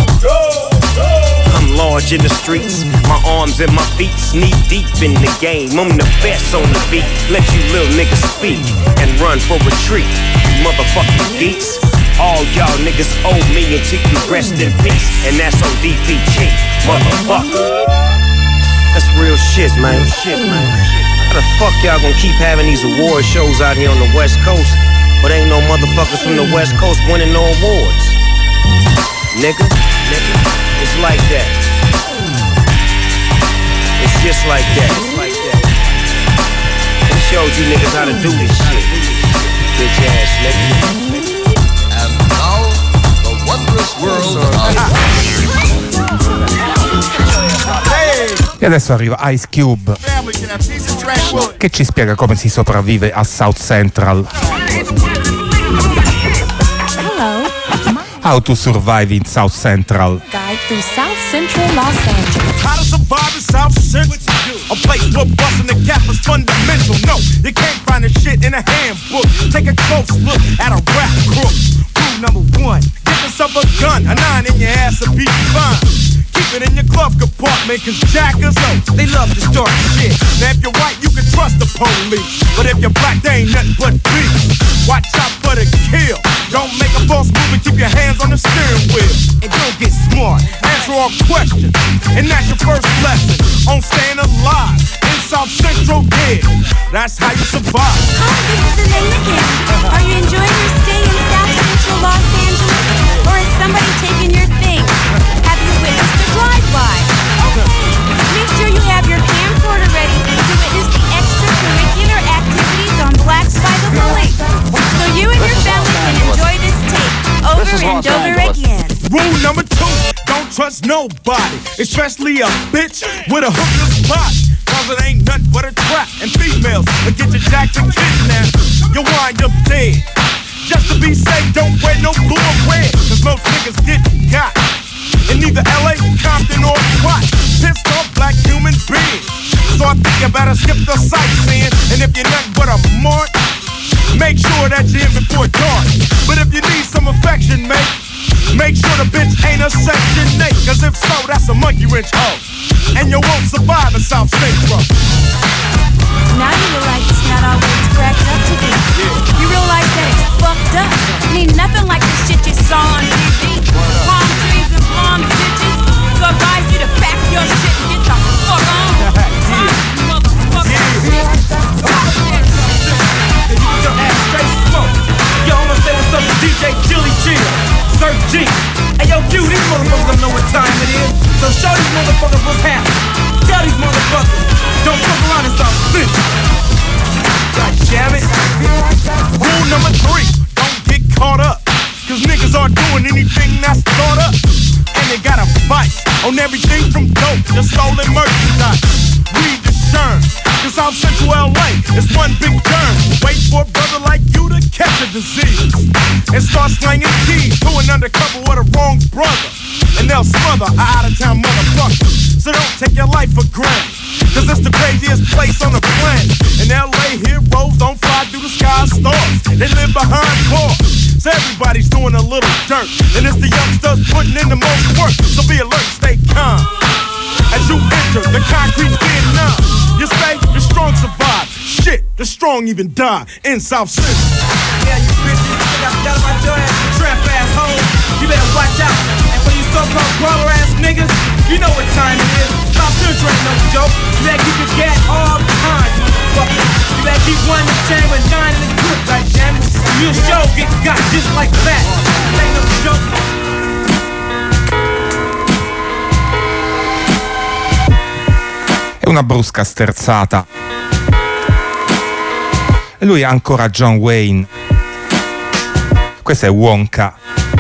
I'm large in the streets, my arms and my feet knee deep in the game. I'm the best on the beat. Let you little niggas speak and run for retreat, you motherfucking geeks. All y'all niggas owe me until you rest in peace, and that's on DPG, motherfucker. That's real shit, man. How the fuck y'all gonna keep having these award shows out here on the West Coast, but ain't no motherfuckers from the West Coast winning no awards? Nigga, it's like that. It's just like that. It shows you niggas how to do this shit. Bitch ass nigga. And now, the wondrous world of E adesso arriva Ice Cube, che ci spiega come si sopravvive a South Central. Hello. How to survive in South Central. Guide through South Central Los Angeles. How to survive in South Central? A place where busting the gap is fundamental. No, you can't find the shit in a handbook. Take a close look at a rap crook. Rule number one, get yourself a gun. A 9 in your ass will be fine. Keep it in your glove compartment, cause jackers, they love to start shit. Now if you're white, you can trust the police, but if you're black, they ain't nothing but beef. Watch out for the kill. Don't make a false move and keep your hands on the steering wheel. And don't get smart, answer all questions. And that's your first lesson on staying alive in South Central Kid. That's how you survive. Hi, this is Elena Kim. Are you enjoying your stay in South Central Los Angeles? Or is somebody taking your things? Have you witnessed a drive-by? Okay, make sure you have your camcorder ready to witness the extracurricular activities on Blacks by the Lake. So you and your family can enjoy this tape over and over again. Rule number 2, don't trust nobody, especially a bitch with a hooker's body. Cause it ain't nothing but a trap, and females will get you jacked and kidnapped. You'll wind up dead. Just to be safe, don't wear no blue or red, cause most niggas get got in either LA, Compton, or what? Pissed off black human beings. So I think you better skip the sightseeing, and if you're nothing but a mark, make sure that you're in before dark. But if you need some affection, mate, make sure the bitch ain't a Section 8, cause if so, that's a monkey wrench hoe, and you won't survive in South Central. Now you realize it's not all what it's cracked up to be. You realize that it's fucked up. It ain't nothing like the shit you saw on TV. Palm trees and blonde bitches. So I advise you to pack your shit and get the fuck on. Yo, I'ma say what's up to DJ Chili Chill, Sir G. Hey yo, Q, these motherfuckers don't know what time it is. So show these motherfuckers what's happening. Tell these motherfuckers, don't fuck around in South Central. God damn it. Rule number 3, don't get caught up, cause niggas are doing anything that's thought up. And they got a fight on everything from dope to stolen merchandise. Read the sherm, cause South Central LA is one big germ. Wait for a brother like you to catch a disease and start slanging keys to an undercover with a wrong brother, and they'll smother a out-of-town motherfucker. So don't take your life for granted, cause it's the craziest place on the planet. And LA heroes don't fly through the sky stars, they live behind bars. So everybody's doing a little dirt, and it's the youngsters putting in the most work. So be alert, stay calm as you enter the concrete Vietnam. You say the strong survive, shit, the strong even die in South Central. Yeah, you bitches, you got about your ass, trap ass hoes. You better watch out. And for you so-called brawler ass niggas, you know what time it is. South Central ain't no joke. You better keep your gat all the time, motherfucker. You better keep 1 in the chamber and 9 in the grip, goddammit. You'll sure get got just like that. It ain't no joke. È una brusca sterzata. E lui è ancora John Wayne. Questo è Wonka.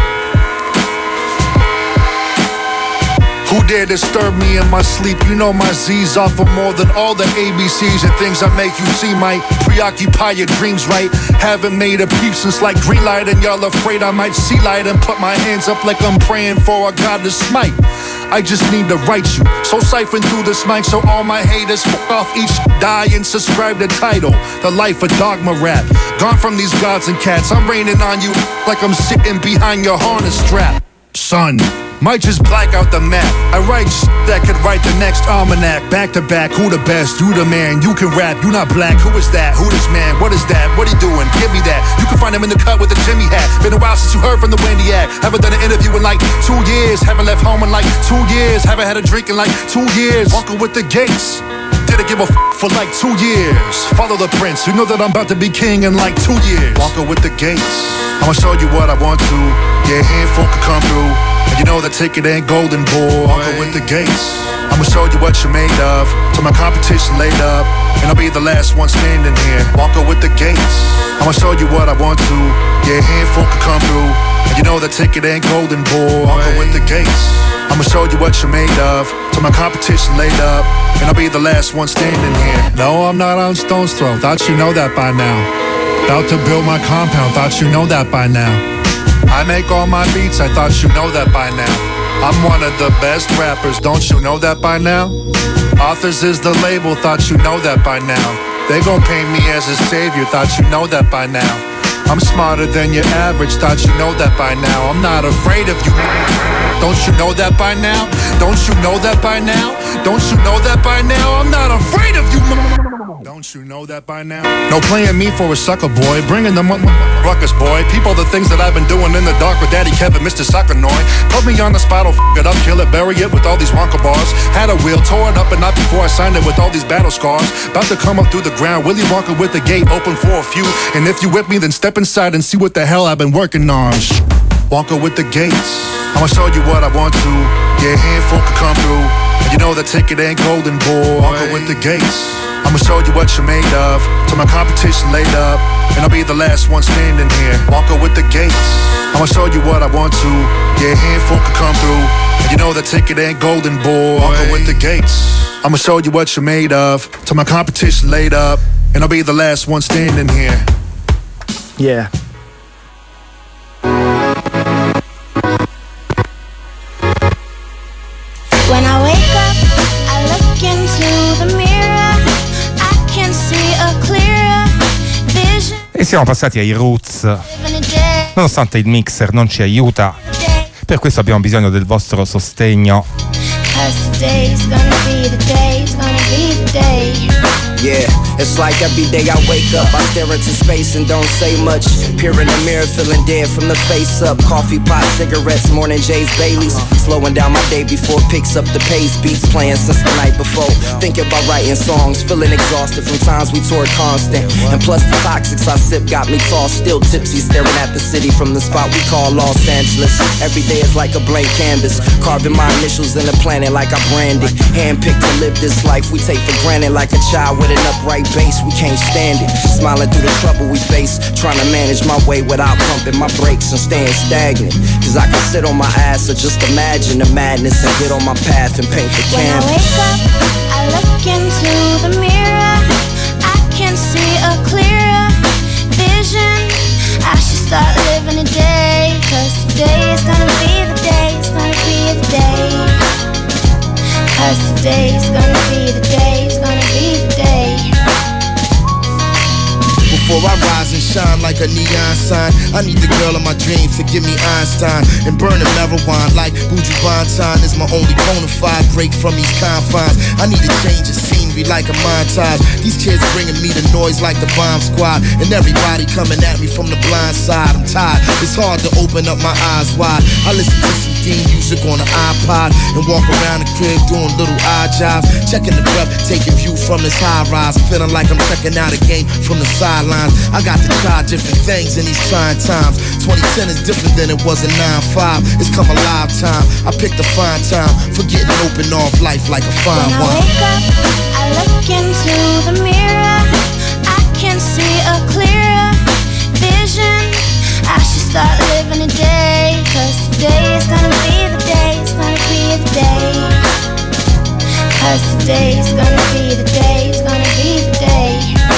Who dare disturb me in my sleep? You know my Z's offer more than all the ABCs and things I make you see might preoccupy your dreams, right? Haven't made a peep since like green light, and y'all afraid I might see light and put my hands up like I'm praying for a God to smite. I just need to write you, so siphon through this mic so all my haters fuck off each die and subscribe the title, The Life of Dogma Rap. Gone from these gods and cats, I'm raining on you like I'm sitting behind your harness strap. Son, might just black out the map. I write that could write the next almanac. Back to back, who the best? You the man, you can rap, you not black. Who is that? Who this man? What is that? What he doing? Give me that. You can find him in the cut with a Jimmy hat. Been a while since you heard from the Wendiac. Haven't done an interview in like 2 years. Haven't left home in like 2 years. Haven't had a drink in like 2 years. Walking with the gates. Didn't give a for like 2 years. Follow the prince, you know that I'm about to be king in like 2 years. Walking with the gates. I'ma show you what I want to. Yeah, handful could come through. And you know the ticket ain't golden, boy. Walking with the gates. I'ma show you what you're made of. Till my competition laid up, and I'll be the last one standing here. Walking with the gates. I'ma show you what I want to. Yeah, handful could come through. And you know the ticket ain't golden, boy. Walking with the gates. I'ma show you what you're made of. Till my competition laid up, and I'll be the last one standing here. No, I'm not on stone's throw. Thought you know that by now. About to build my compound. Thought you know that by now. I make all my beats, I thought you know that by now. I'm one of the best rappers, don't you know that by now? Authors is the label, thought you know that by now. They gon' paint me as a savior, thought you know that by now. I'm smarter than your average, thought you know that by now. I'm not afraid of you. Don't you know that by now? Don't you know that by now? Don't you know that by now? I'm not afraid of you. Don't you know that by now? No playing me for a sucker boy, bringing the ruckus boy. People, the things that I've been doing in the dark with Daddy Kevin, Mr. Suckernoy. Put me on the spot, I'll f*** it up, kill it, bury it with all these Wonka bars. Had a wheel, tore it up, and not before I signed it with all these battle scars. About to come up through the ground, Willy Wonka with the gate open for a few. And if you with me, then step inside and see what the hell I've been working on. Wonka with the gates, I'ma show you what I want to. Yeah, a handful can come through, and you know the ticket ain't golden, boy. Wonka with the gates, I'ma show you what you're made of, till my competition laid up, and I'll be the last one standing here. Wonka with the gates, I'ma show you what I want to. Yeah, a handful can come through, and you know the ticket ain't golden, boy. Wonka with the gates, I'ma show you what you're made of, till my competition laid up, and I'll be the last one standing here. Yeah. When I wake up, I look into the mirror. I can see a clearer vision. E siamo passati ai Roots. Nonostante il mixer non ci aiuta, per questo abbiamo bisogno del vostro sostegno. Yeah, it's like every day I wake up, I stare into space and don't say much. Peer in the mirror, feeling dead from the face up. Coffee, pot, cigarettes, morning J's, Baileys. Slowing down my day before it picks up the pace. Beats playing since the night before. Thinking about writing songs, feeling exhausted from times we toured constant. And plus the toxics I sip got me tossed, still tipsy, staring at the city from the spot we call Los Angeles. Every day is like a blank canvas, carving my initials in the planet like I branded. Handpicked to live this life we take for granted, like a child with an upright base, we can't stand it. Smiling through the trouble we face, trying to manage my way without pumping my brakes and staying stagnant. Cause I can sit on my ass or just imagine the madness and get on my path and paint the canvas. When I wake up, I look into the mirror. I can see a clearer vision. I should start living a day, cause today is gonna be the day, it's gonna be the day. Cause today is gonna be the day, it's gonna be the day. Before I rise and shine like a neon sign, I need the girl of my dreams to give me Einstein and burn the marijuana like Buju Banton is my only bona fide break from these confines. I need to change the scenery like a montage. These kids bringing me the noise like the bomb squad, and everybody coming at me from the blind side. I'm tired, it's hard to open up my eyes wide. I listen to some theme music on the iPod and walk around the crib doing little odd jobs, checking the breath, taking view from this high rise, feeling like I'm checking out a game from the sidelines. I got to try different things in these trying times. 2010 is different than it was in 9-5. It's come a lifetime. I picked a fine time for getting open off life like a fine wine. When I wake up, I look into the mirror. I can see a clearer vision. I should start living a day, cause today is gonna be the day, it's gonna be the day. Cause today is gonna be the day, it's gonna be the day.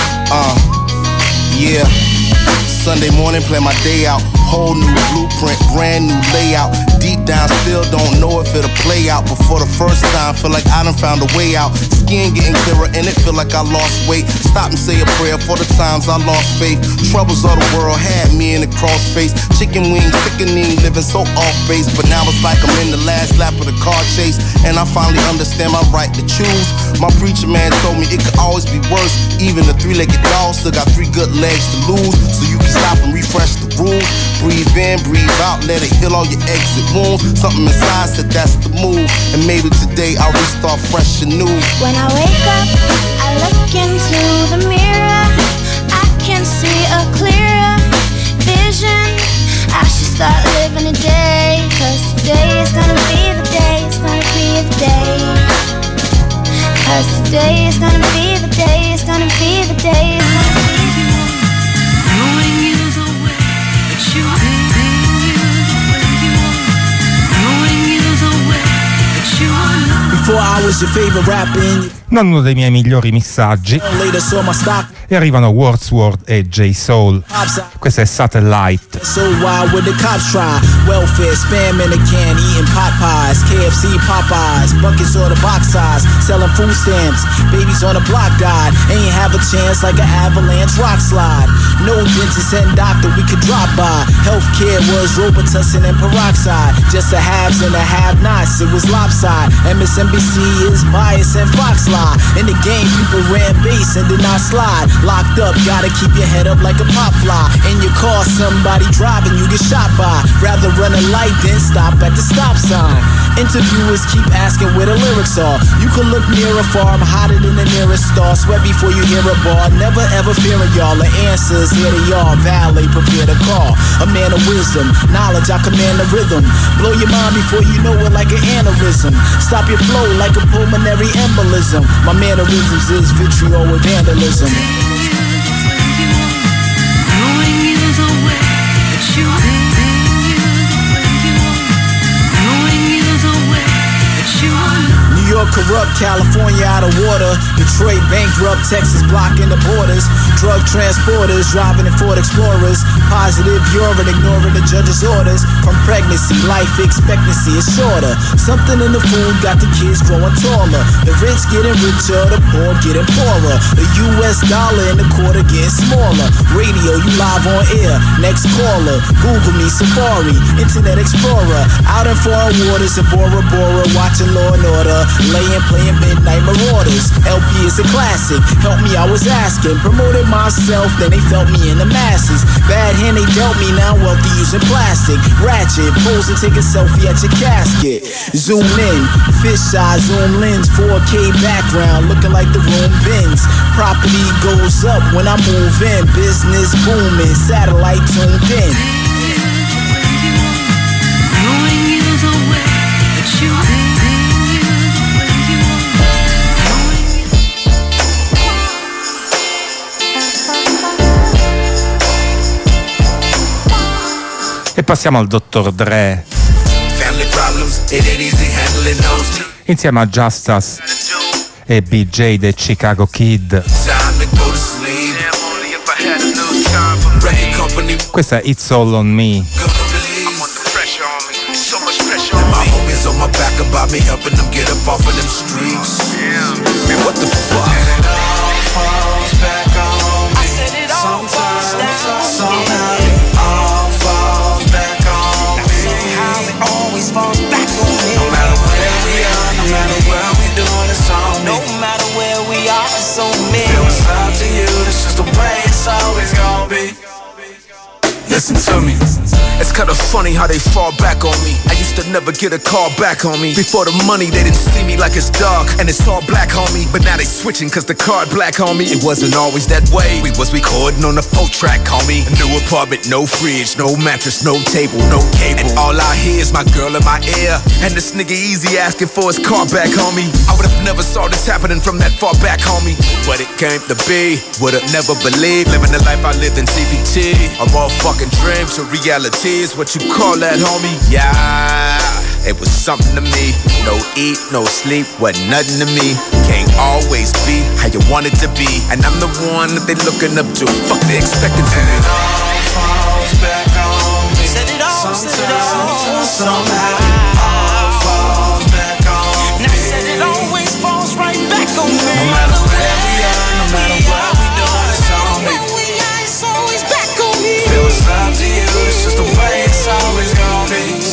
Yeah, Sunday morning, play my day out. Whole new blueprint, brand new layout. Deep down, still don't know if it'll play out. But for the first time, feel like I done found a way out. Skin getting clearer and it feel like I lost weight. Stop and say a prayer for the times I lost faith. Troubles of the world had me in the crossface. Chicken wings, sickening, living so off base. But now it's like I'm in the last lap of the car chase, and I finally understand my right to choose. My preacher man told me it could always be worse. Even the three-legged dog still got 3 good legs to lose. So you can stop and refresh the rules. Breathe in, breathe out, let it heal all your exit wounds. Something inside said that's the move, and maybe today I'll restart fresh and new. When I wake up, I look into the mirror. I can see a clearer vision. I should start living a day, cause today is gonna be the day, it's gonna be the day. Cause today is gonna be the day, it's gonna be the day, it's gonna be the day. Knowing you the way that you are, knowing you the way that you are. Before I was your favorite rapper non uno dei miei migliori missaggi, e arrivano Wordsworth e J-Soul. Questa è Satellite. So wild with the cops try. Welfare, spam in a can, eating pot pies. KFC, Popeyes, buckets or the box size. Selling food stamps, babies on the block died. Ain't have a chance like an avalanche rock slide. No dentist and doctor we could drop by. Healthcare was Robitussin and peroxide. Just the haves and the have-nots, it was lopside. MSNBC is bias and Fox lie. In the game, people ran base and did not slide. Locked up, gotta keep your head up like a pop fly. In your car, somebody driving, you get shot by. Rather run a light than stop at the stop sign. Interviewers keep asking where the lyrics are. You can look near or far, I'm hotter than the nearest star. Sweat before you hear a bar, never ever fearing y'all. The answers, here they are, valet, prepare to call. A man of wisdom, knowledge, I command the rhythm. Blow your mind before you know it like an aneurysm. Stop your flow like a pulmonary embolism. My mannerisms is vitriol with vandalism. New York corrupt, California out of water. Detroit bankrupt, Texas blocking the borders. Drug transporters driving in Ford Explorers. Positive urine, ignoring the judge's orders. From pregnancy, life expectancy is shorter. Something in the food got the kids growing taller. The rich getting richer, the poor getting poorer. The US dollar and the quarter getting smaller. Radio, you live on air, next caller. Google me, Safari, Internet Explorer. Out in foreign waters in Bora Bora, watching Law and Order. Laying, playing Midnight Marauders. LP is a classic, help me, I was asking. Promoted myself, then they felt me in the masses. Bad hand they dealt me, now wealthy using plastic. Ratchet, pose and take a selfie at your casket. Zoom in, fisheye, zoom lens, 4K background, looking like the room bends. Property goes up when I move in. Business booming, satellite tuned in. E passiamo al Dr. Dre insieme a Justice e BJ The Chicago Kid. Questa è It's All On Me. On my back about me helping them get up off of them streets. Man, what the fuck? And it all falls back on me. I said it all falls down. Somehow it all falls back on me. Somehow it always falls back on me. No matter where we are, no matter where we doing, it's on me. No matter where we are, it's on me. Feel it's up to you, this is the way it's always gonna be. Listen to me. It's kinda funny how they fall back on me. I used to never get a call back on me. Before the money, they didn't see me like it's dark and it's all black on me. But now they switching cause the card black on me. It wasn't always that way. We was recording on a 4-track, call me. A new apartment, no fridge, no mattress, no table, no cable. And all I hear is my girl in my ear. And this nigga easy asking for his car back on me. I would've never saw this happening from that far back on me. But it came to be, would've never believed. Living the life I lived in CBT. A all fucking dream to reality is what you call that, homie. Yeah, it was something to me. No eat, no sleep, wasn't nothing to me. Can't always be how you want it to be. And I'm the one that they looking up to. Fuck they expecting from me. And it all falls back on me. Said it all, sometimes, somehow it all falls back on me. Now said it always falls right back on me. No matter where we are, no matter what we doing, it's on me. It's always back on me. Feel it's up to you, it's just the way it's always gonna be.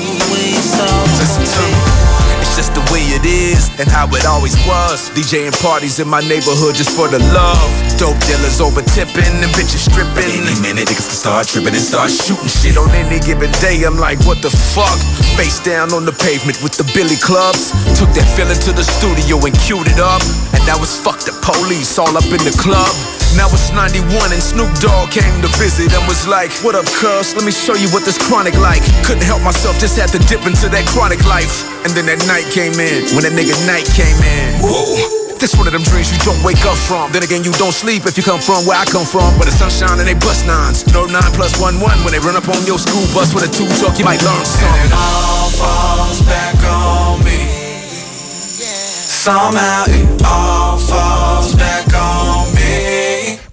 Listen to me. It's just the way it is and how it always was. DJing parties in my neighborhood just for the love. Dope dealers over tipping and bitches stripping. Any minute niggas can start tripping and start shooting shit on any given day. I'm like, what the fuck? Face down on the pavement with the Billy Clubs. Took that feeling to the studio and queued it up. And now it's fuck the police all up in the club. Now it's 91 and Snoop Dogg came to visit and was like, what up, cuz? Let me show you what this chronic like. Couldn't help myself, just had to dip into that chronic life. And then that night came in, when that nigga night came in. Whoa. This one of them dreams you don't wake up from. Then again, you don't sleep if you come from where I come from. But the sunshine and they bust nines. No 9 + 1 1. When they run up on your school bus with a 2 truck, you might learn something. And it all falls back on me. Somehow it all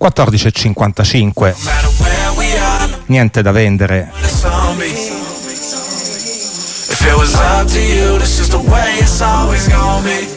14:55. Niente da vendere. If it was up to you, this is the way it's always gonna be.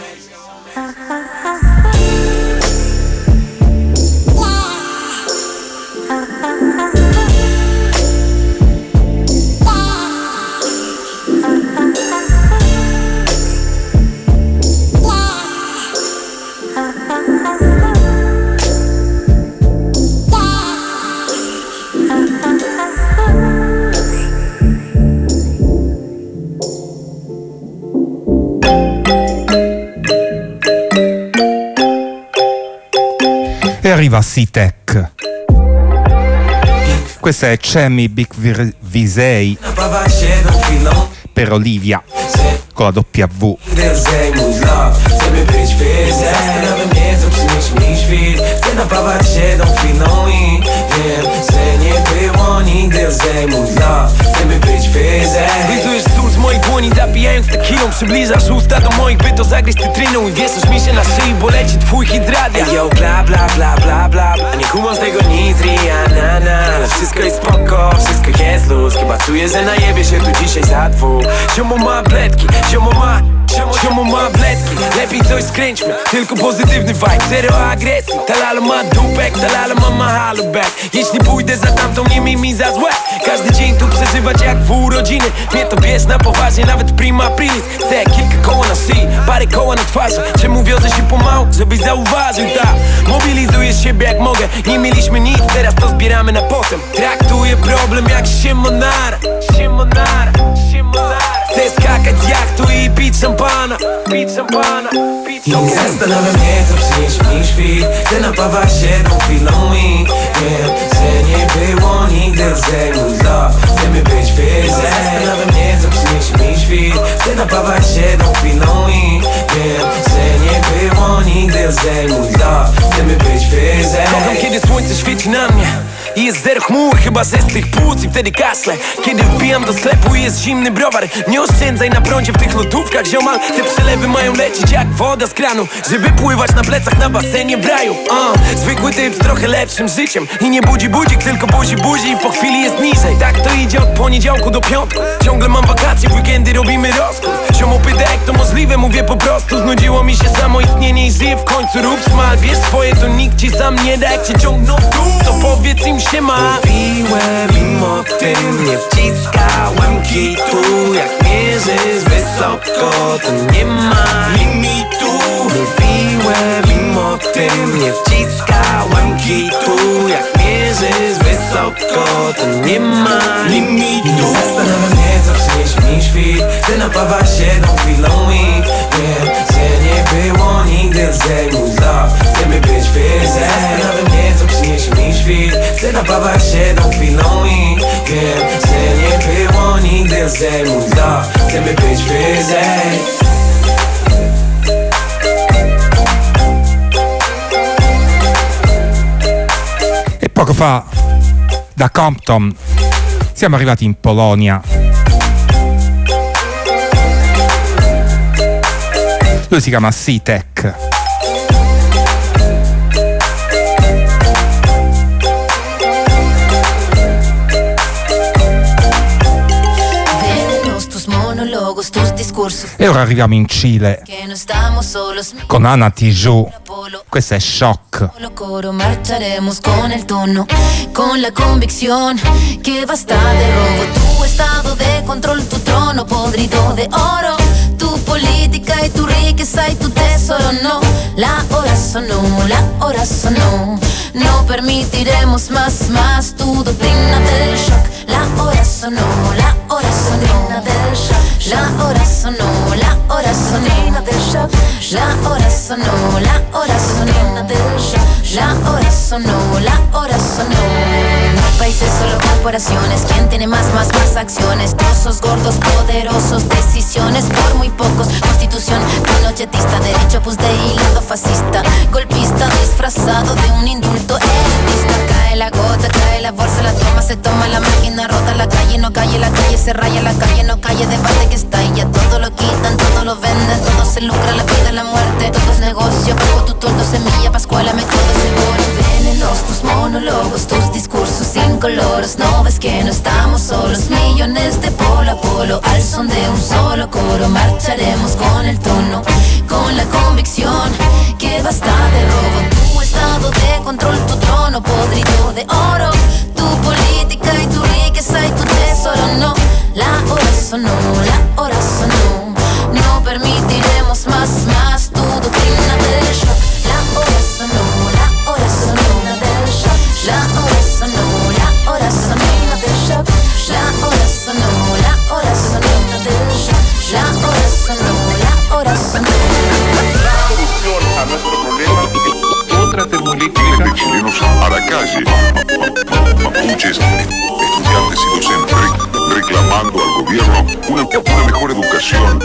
E arriva C-Tech. Questa è Cemi Big Visei per Olivia con la W. Wyzujesz sól z moich dłoni, zabijając tequilą. Przybliżasz usta do moich, by to zagryźć cytryną. I wieszasz mi się na szyi, bo leci twój hit radia. Yo, bla bla bla bla bla. Nie kumam z tego nic, Rihanna. Ale wszystko jest spoko, wszystko jest luz. Chyba czuję, że najebie się tu dzisiaj za dwóch. Ziomo ma bledki, ziomo ma bledki. Lepiej coś skręćmy, tylko pozytywny vibe. Zero agresji, ta lala ma dupek, ta lala ma mahalubek. Jeśli pójdę za tamtą, nie miej mi za złe. Każdy dzień tu przeżywać jak w urodziny. Mnie to bierz na poważnie, nawet prima aprilis. Chcę kilka koła na szyi, parę koła na twarzy. Czemu wiozę się pomału, żebyś zauważył, ta. Mobilizuję siebie jak mogę. Nie mieliśmy nic, teraz to zbieramy na potem. Traktuję problem jak Szymonara. Chcę skakać z jachtu i pić szampana. I nie zastanawiam się, co przyniesie mi świt. Chcę napawać się tą chwilą i wiem, że nie było nigdy lżej mój love. Chcemy być wyżej. Zastanawiam się, co przyniesie mi świt. Chcę napawać się tą chwilą i wiem, że nie było nigdy lżej mój love. Chcemy być wyżej. Kocham, kiedy słońce świeci na mnie i jest zero chmur, chyba ze z tych płuc i wtedy kaszlę. Kiedy wbijam do sklepu i jest zimny browar. Nie oszczędzaj na prądzie w tych lodówkach, ziomal. Te przelewy mają lecieć jak woda z kranu, żeby pływać na plecach na basenie w raju. Zwykły typ z trochę lepszym życiem. I nie budzi budzik, tylko buzi i po chwili jest niżej. Tak to idzie od poniedziałku do piątku. Ciągle mam wakacje, w weekendy robimy rozkład. Ziomo pyta jak to możliwe, mówię po prostu. Znudziło mi się samo istnienie i żyję w końcu. Rób smal, wiesz swoje, to nikt ci sam nie da. Jak cię ciągną tu, to powiedz im się ma. Mówiłem im o tym, nie wciskałem kitu. Jak mierzysz wysoko, to nie ma limitu. Mówiłem im o tym, nie wciskałem kitu. Jak mierzysz wysoko, to nie ma limitu. Nie zastanawiam się, co przyniesie mi świt. Chcę napawać się tą chwilą i wiem, że nie było nigdy lżej mój love. Chcemy być wyżej. Zastanawiam się, co przyniesie mi świt. Chcę napawać się tą chwilą i wiem, że nie było nigdy lżej mój love. Chcemy być wyżej. E poco fa da Compton siamo arrivati in Polonia. Lui si chiama C-Tech. E ora arriviamo in Cile con Ana Tijoux. Questa è Shock. Marcharemos con el tono, con la convicción que basta de robo. Tu estado de control, tu trono podrido de oro, tu política y tu riqueza y tu tesoro. No, la hora sonó, no permitiremos más tu doctrina del shock. La hora sonó, la del shock. La hora sonó, del shock. La hora sonó, del shock. La hora sonó. No países, solo corporaciones. ¿Quién tiene más acciones? Trozos gordos, poderosos, decisiones por muy pocos. Constitución pinochetista, derecho pues de hilado fascista. Golpista disfrazado de un indulto elitista. Cae la gota, cae la bolsa, la toma, se toma la máquina, rota la calle, no calle, la calle se raya, la calle no calle, debate que está y ya todo lo quitan, todo lo venden, todo se lucra, la vida, la muerte, todo es negocio, pago tu toldo, semilla, pascuala, me todo seguro. que no estamos solos. Millones de polo a polo, al son de un solo coro. Marcharemos con el tono, con la convicción que basta de robo. Tu estado de control, tu trono podrido de oro. Tu política y tu riqueza y tu tesoro. No, la hora sonó, la hora sonó. No permitiremos más tu doctrina del shock. La hora sonó, la hora sonó del shock. La hora sonó, la hora sonó del shock. La hora sonó, la hora sonó del shock. La hora sonó, la hora sonó. La solución a nuestro problema es otra termolítica. De chilenos a la calle, mapuches, estudiantes y docentes reclamando al gobierno una mejor educación.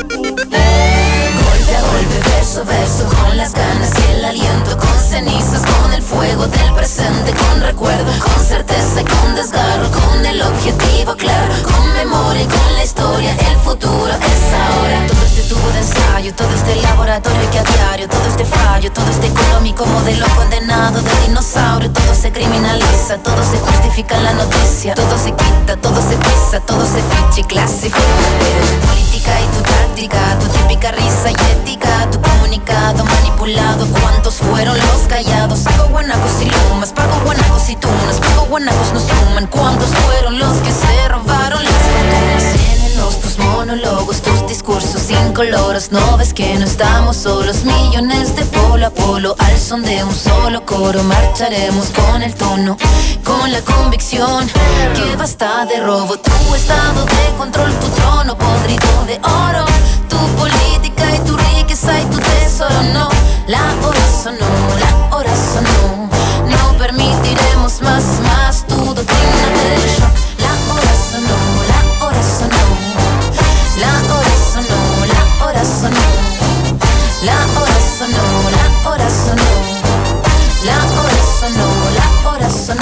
Golpe a golpe, verso a verso, con las ganas y el aliento, con cenizas, con el fuego del presente, con recuerdo, con certeza y con desgarro, con el objetivo claro, con memoria y con la historia, el futuro es ahora. Todo este tubo de ensayo, todo este laboratorio que a diario, todo este fallo, todo este económico modelo condenado de dinosaurio, todo se criminaliza, todo se justifica en la noticia, todo se quita, todo se pisa, todo se ficha y clasifica, pero tu política y tu táctica, tu típica risa y ética, tu comunicado manipulado, ¿cuántos fueron los callados? Pago guanacos y lumas, pago guanacos y tunas, pago guanacos no suman, ¿cuántos fueron los que se robaron las fortunas? Llénenos tus monólogos, tus discursos incoloros, no ves que no estamos solos, millones de polo a polo, al son de un solo coro, marcharemos con el tono, con la convicción que basta de robo, tu estado de control, tu trono podrido de oro, tu política y tu riqueza y tu tesoro. No, la hora sonó, la hora sonó. No permitiremos más tu doctrina del shock. La hora sonó, la hora sonó. La hora sonó, la hora sonó. La hora sonó, la hora sonó. La hora sonó, la hora sonó.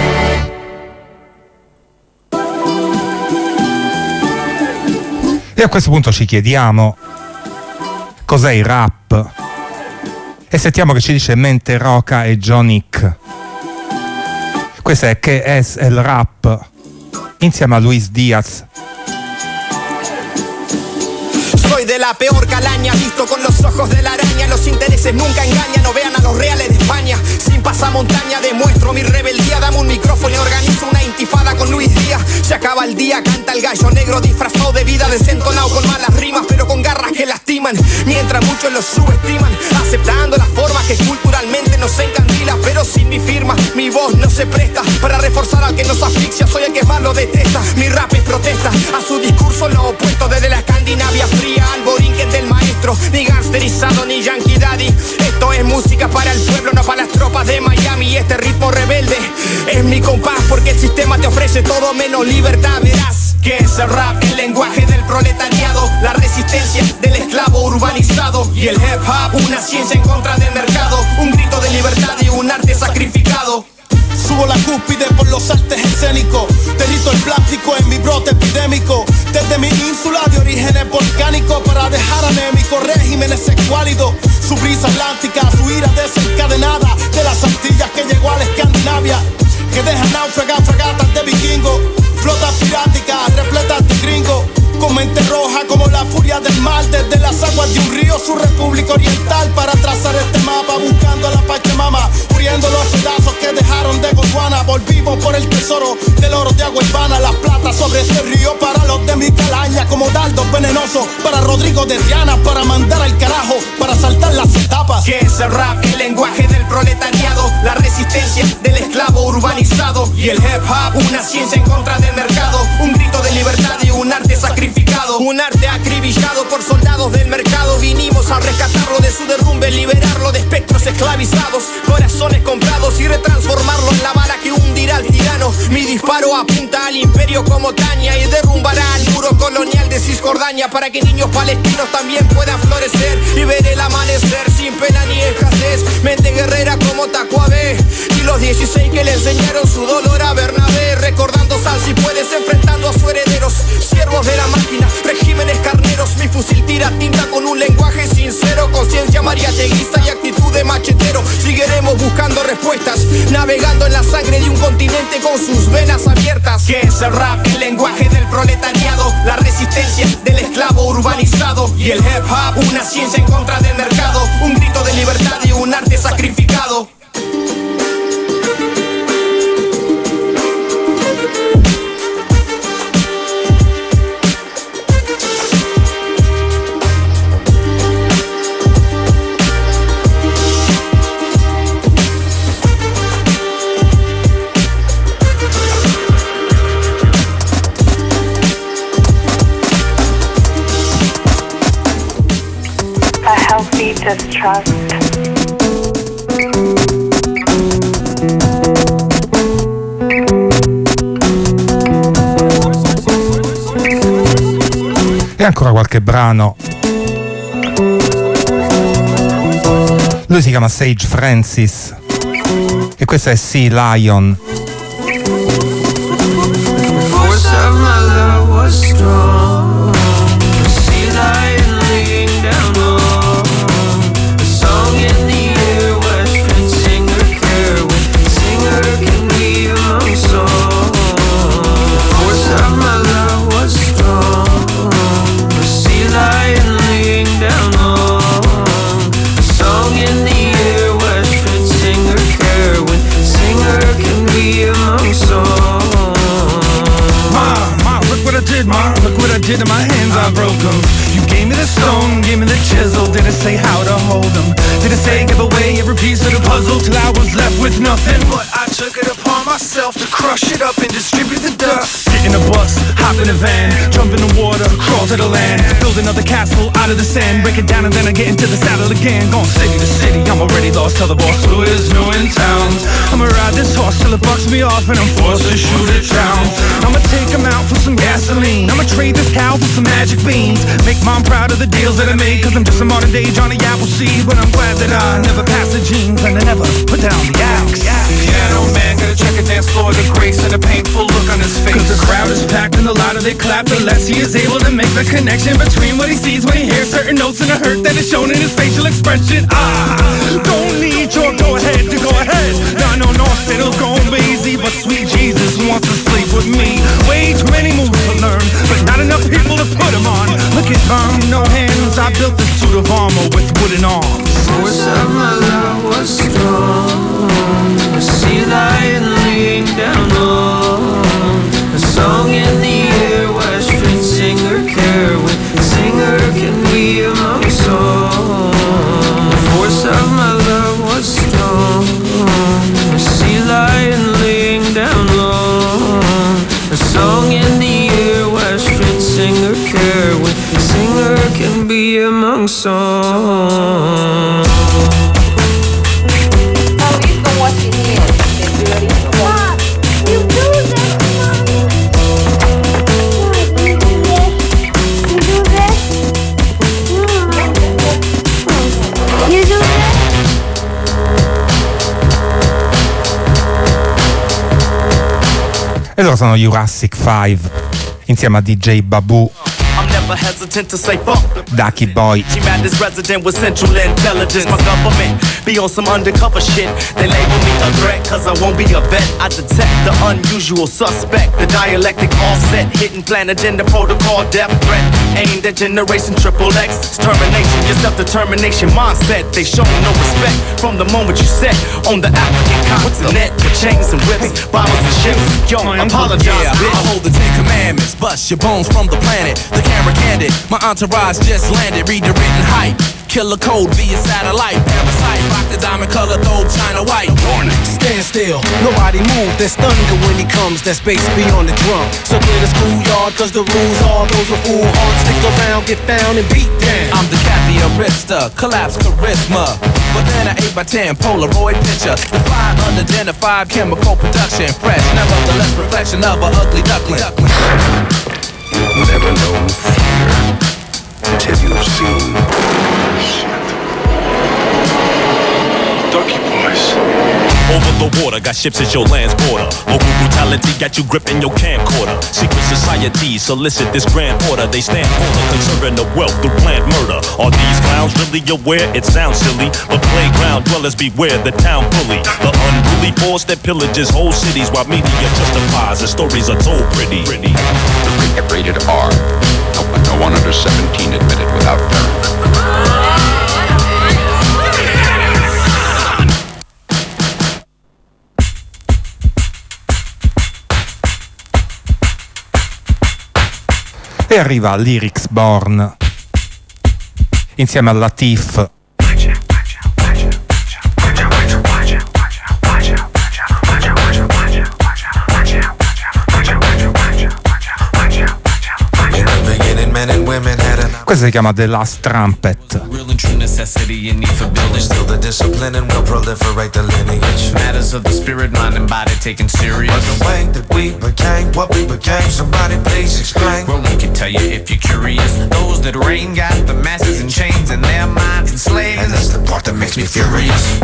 E a questo punto ci chiediamo cos'è il rap e sentiamo che ci dice Mente Roca e Johnnick. Questo è Che es el rap insieme a Luis Diaz. Soy de la peor calaña, visto con los ojos de la araña. Los intereses nunca engañan, no vean a los reales de España. Sin pasamontaña demuestro mi rebeldía. Dame un micrófono y organizo una intifada con Luis Díaz. Se acaba el día, canta el gallo negro disfrazado de vida, desentonado con malas rimas, pero con garras que lastiman. Mientras muchos los subestiman, aceptando las formas que culturalmente nos encandila, pero sin mi firma, mi voz no se presta para reforzar al que nos asfixia. Soy el que más lo detesta, mi rap es protesta a su discurso lo opuesto. Desde la Escandinavia fría al borinquen del maestro, ni gangsterizado ni yankee daddy. Esto es música para el pueblo, no para las tropas de Miami. Y este ritmo rebelde es mi compás, porque el sistema te ofrece todo menos libertad. Verás que es el rap, el lenguaje del proletariado, la resistencia del esclavo urbanizado. Y el hip hop, una ciencia en contra del mercado, un grito de libertad y un arte sacrificado. Subo la cúspide por los artes escénicos, derrito el plástico en mi brote epidémico. Desde mi ínsula de orígenes volcánicos, para dejar anémicos regímenes escuálidos. Su brisa atlántica, su ira desencadenada, de las Antillas que llegó a la Escandinavia, que dejan náufragas fragatas de vikingos, flotas piráticas repletas de gringos, con mente roja como la furia del mar. Desde las aguas de un río, su república oriental, para trazar este mapa, buscando a la Pachamama, muriendo los pedazos que dejaron de Gondwana. Volvimos por el tesoro del oro de agua Ivana, las plata sobre este río para los de mi calaña, como dardos venenosos para Rodrigo de Triana, para mandar al carajo, para saltar las etapas. Que es el rap, el lenguaje del proletariado, la resistencia del esclavo urbanizado. Y el hip hop, una ciencia en contra del mercado, un grito de libertad y un arte sacrificado, un arte acribillado por soldados del mercado. Vinimos a rescatarlo de su derrumbe, liberarlo de espectros esclavizados, corazones comprados, y retransformarlo en la bala que hundirá al tirano. Mi disparo apunta al imperio como Tania y derrumbará al muro colonial de Cisjordania, para que niños palestinos también puedan florecer y ver el amanecer sin pena ni escasez. Mente guerrera como Tacuabé y los 16 que le enseñaron su dolor a Bernabé, recordando Sal si puedes, enfrentando a sus herederos, siervos de la máquina, regímenes carneros. Mi fusil tira tinta con un lenguaje sincero, conciencia mariateguista y actitud de machetero. Seguiremos buscando respuestas navegando en la sangre de un continente con sus venas abiertas. ¿Qué es el rap? El lenguaje del proletariado, la resistencia del esclavo urbanizado. Y el hip hop, una ciencia en contra del mercado, un grito de libertad y un arte sacrificado. Healthy distrust. E ancora qualche brano. Lui si chiama Sage Francis e questa è Sea Lion. Force of my love was strong. Sea lion laying down on a song in the air. Western singer Carolyn, singer can be among song. Force of my love was strong. A sea lion laying down on a song in the air. Western singer Carolyn, singer can be among song. Ma, look what I did to my hands, I broke them. You gave me the stone, gave me the chisel. Didn't say how to hold them. Didn't say give away every piece of the puzzle till I was left with nothing. But I took it upon myself to crush it up and distribute the dust. Get in a bus, hop in a van, jump in the water, crawl to the land, build another castle out of the sand, break it down and then I get into the saddle again. Going city to city, I'm already lost, tell the boss who is new in town. I'ma ride this horse till it bucks me off and I'm forced to shoot it down. I'ma take him out for some gasoline, I'ma trade this cow for some magic beans. Make mom proud of the deals that I made, cause I'm just a modern day Johnny Appleseed. But I'm glad that I never passed the jeans and I never put down the axe. Piano man, gonna check a dance floor, the grace and a painful look on his face. Cause the crowd is packed and the louder they clap, the less he is able to make the connection between what he sees when he hears certain notes and the hurt that is shown in his facial expression. Don't need your go ahead to go ahead. I know North Fiddle's gonna be easy, but sweet Jesus wants to sleep with me. Way too many moves to learn, but not enough people to put them on. Look at no hands, I built this suit of armor with wooden arms. Force of my love was strong. A sea lion laying down on a song in the air. Western singer Carolyn, singer can be among song. Force of my love was strong. A sea lion laying down on a song in the air. Western singer Carolyn, singer can be among song. E loro sono Jurassic 5 insieme a DJ Babu, I'm never hesitant to say fuck the Ducky Boy. She mad this resident with central intelligence. My government be on some undercover shit. They label me a threat cause I won't be a vet. I detect the unusual suspect. The dialectic offset, hidden plan agenda protocol, death threat aimed at generation triple X. Termination, your self-determination mindset. They show no respect from the moment you set on the African continent with chains and whips, bottles and ships. Yo, apologize, bitch. I hold the 10 commandments, bust your bones from the planet. The camera candid, my entourage just landed. Read the written hype, killer code via satellite. Parasite, rock the diamond color, throw China white. Warning, stand still, nobody move. There's thunder when he comes, that's bass be on the drum. So clear the schoolyard, cause the rules are those who fool hard. Stick around, get found and beat down. I'm the Kathy Arista, collapse charisma. Within an 8x10 Polaroid picture, the 5 unidentified chemical production. Fresh, nevertheless reflection of an ugly duckling. You've never known fear until you've seen shit. Ducky boys. Over the water, got ships at your land's border. Local brutality got you gripping your camcorder. Secret societies solicit this grand order. They stand for the conserving the wealth through planned murder. Are these clowns really aware? It sounds silly, but playground dwellers beware the town bully. The unruly force that pillages whole cities while media justifies the stories are told pretty. Rated R. No one under 17 admitted without parent. E arriva Lyrics Born insieme a Latif. Questa si chiama The Last Trumpet. Real and true necessity and need for building. Still the discipline and will proliferate the lineage. Matters of the spirit, mind and body taken serious. But the way that we became what we became, somebody please explain. Well, we can tell you if you're curious. Those that reign got the masses in chains and their minds enslaved. And that's the part that makes me furious.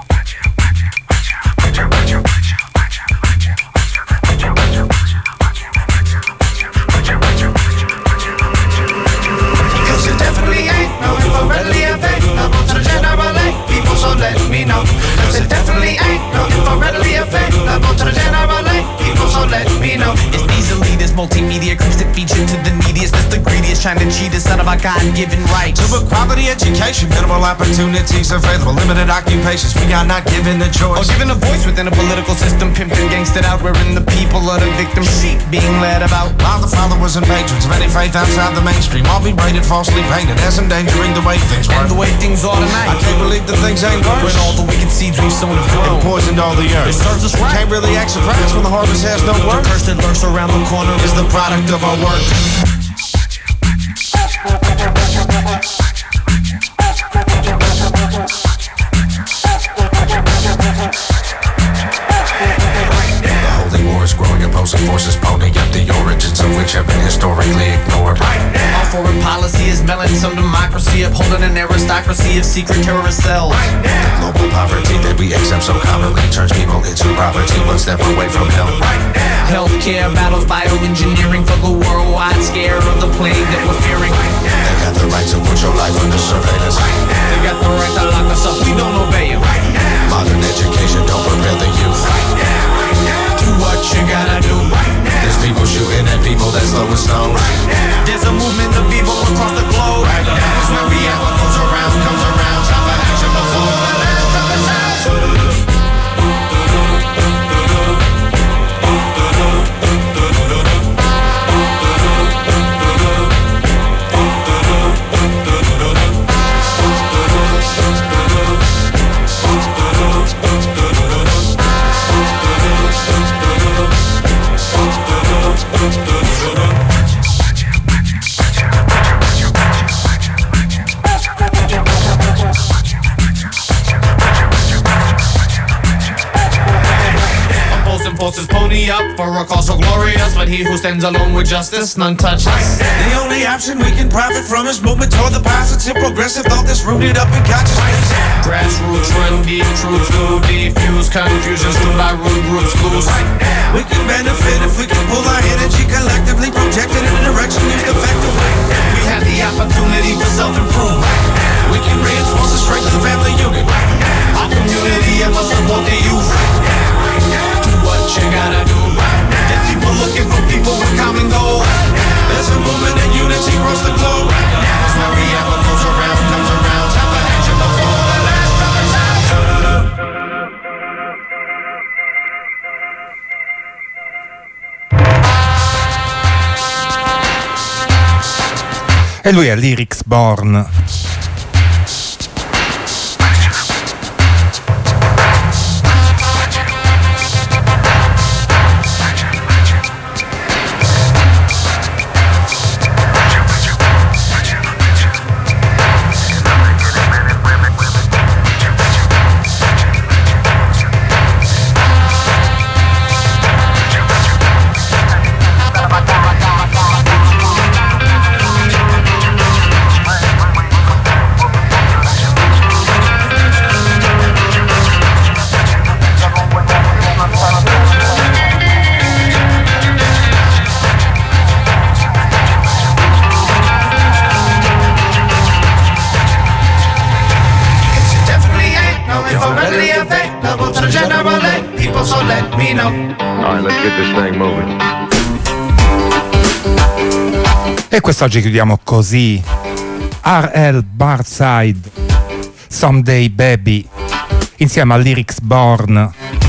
Let me know, cause it definitely ain't no info readily available to the general people, so let me know. It's these elitists, multimedia creeps that feature to the neediest, that's the greediest, trying to cheat us out of our God-given rights. To a quality education, minimal opportunities available, limited occupations, we are not given a choice. Or given a voice within a political system, pimped and gangsted out, wherein the people are the victim, sheep being led about. While the followers and patrons of any faith outside the mainstream, all be rated, falsely painted as endangering the way things work. And the way things are tonight. I can't believe that things ain't worse. When all the wicked seeds we've sown have grown and poisoned all the earth. It serves us right. Can't really act surprised when the harvest has no worth. The curse that lurks around the corner is the product of our work. Growing opposing forces pony up the origins of which have been historically ignored. All foreign policy is melon, some democracy upholding an aristocracy of secret terrorist cells. The global poverty that we accept so commonly turns people into property one step away from hell. Healthcare battles, bioengineering for the worldwide scare of the plague that we're fearing. They got the right to put your life under surveillance. They got the right to lock us up, we don't obey them. Modern education don't prepare the youth. Do what you gotta do. There's people shooting at people that's low as stones. There's a movement of people across the globe. That's where we at. What goes around comes around. Time for action before the last trumpet sounds. Forces pony up for a cause so glorious, but he who stands alone with justice, none touch us. The only option we can profit from is movement toward the positive, progressive thought that's rooted up in consciousness. Grassroots run deep, truths do diffuse, confusions through by rude groups loose. We can benefit if we can pull our energy collectively, projected in a direction used effectively. We have the opportunity for self-improvement. We can reinforce the strength of the family unit. Our community and must support the youth. What you gotta do. There's people looking for people with common goals. There's a movement and unity across the globe. That's where we at, what goes around comes around. Time for action before the last trumpet sounds. E lui è Lyrics Born. for readily available to the general people, so let me know. All right, let's get this thing moving. E quest'oggi chiudiamo così. R.L. Burnside, Someday Baby, insieme a Lyrics Born,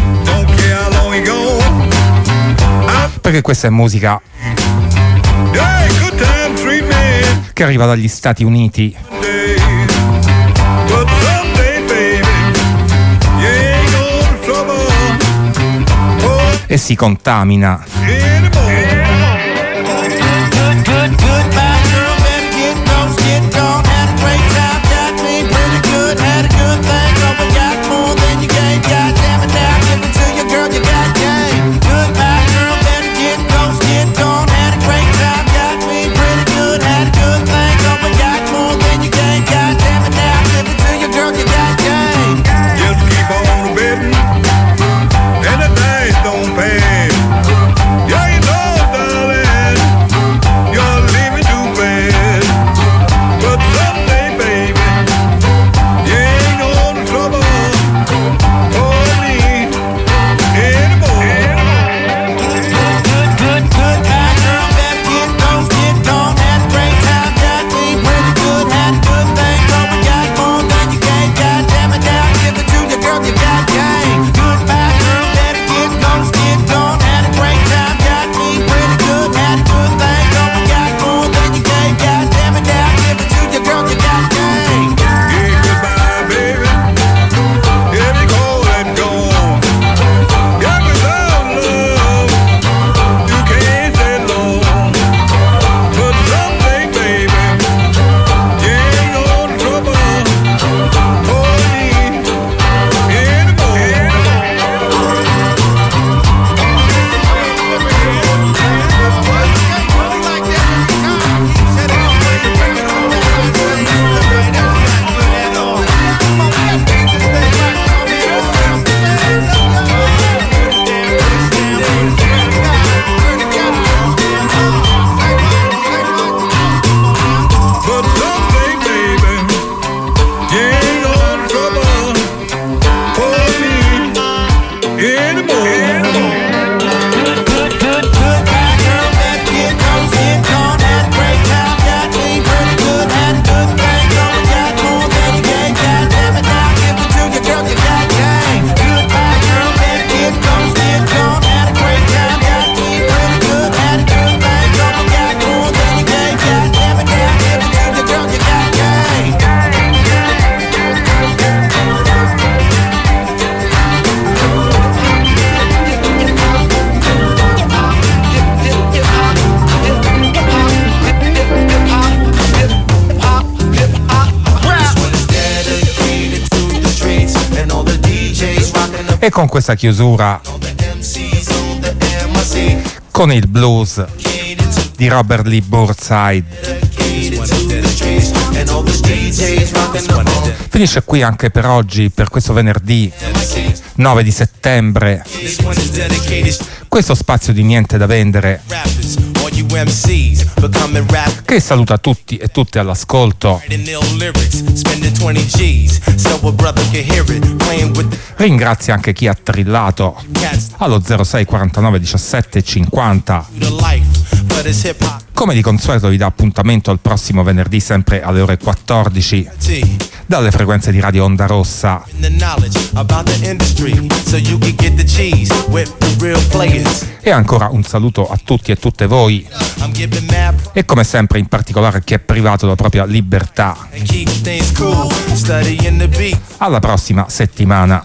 perché questa è musica che arriva dagli Stati Uniti e si contamina. E con questa chiusura, con il blues di Robert Lee Burnside, finisce qui anche per oggi, per questo venerdì 9 di settembre, questo spazio di Niente da Vendere, che saluta tutti e tutte all'ascolto. Ringrazio anche chi ha trillato allo 06 49 17 50. Come di consueto vi dà appuntamento al prossimo venerdì sempre alle ore 14 dalle frequenze di Radio Onda Rossa. E ancora un saluto a tutti e tutte voi, e come sempre in particolare a chi è privato della propria libertà. Alla prossima settimana.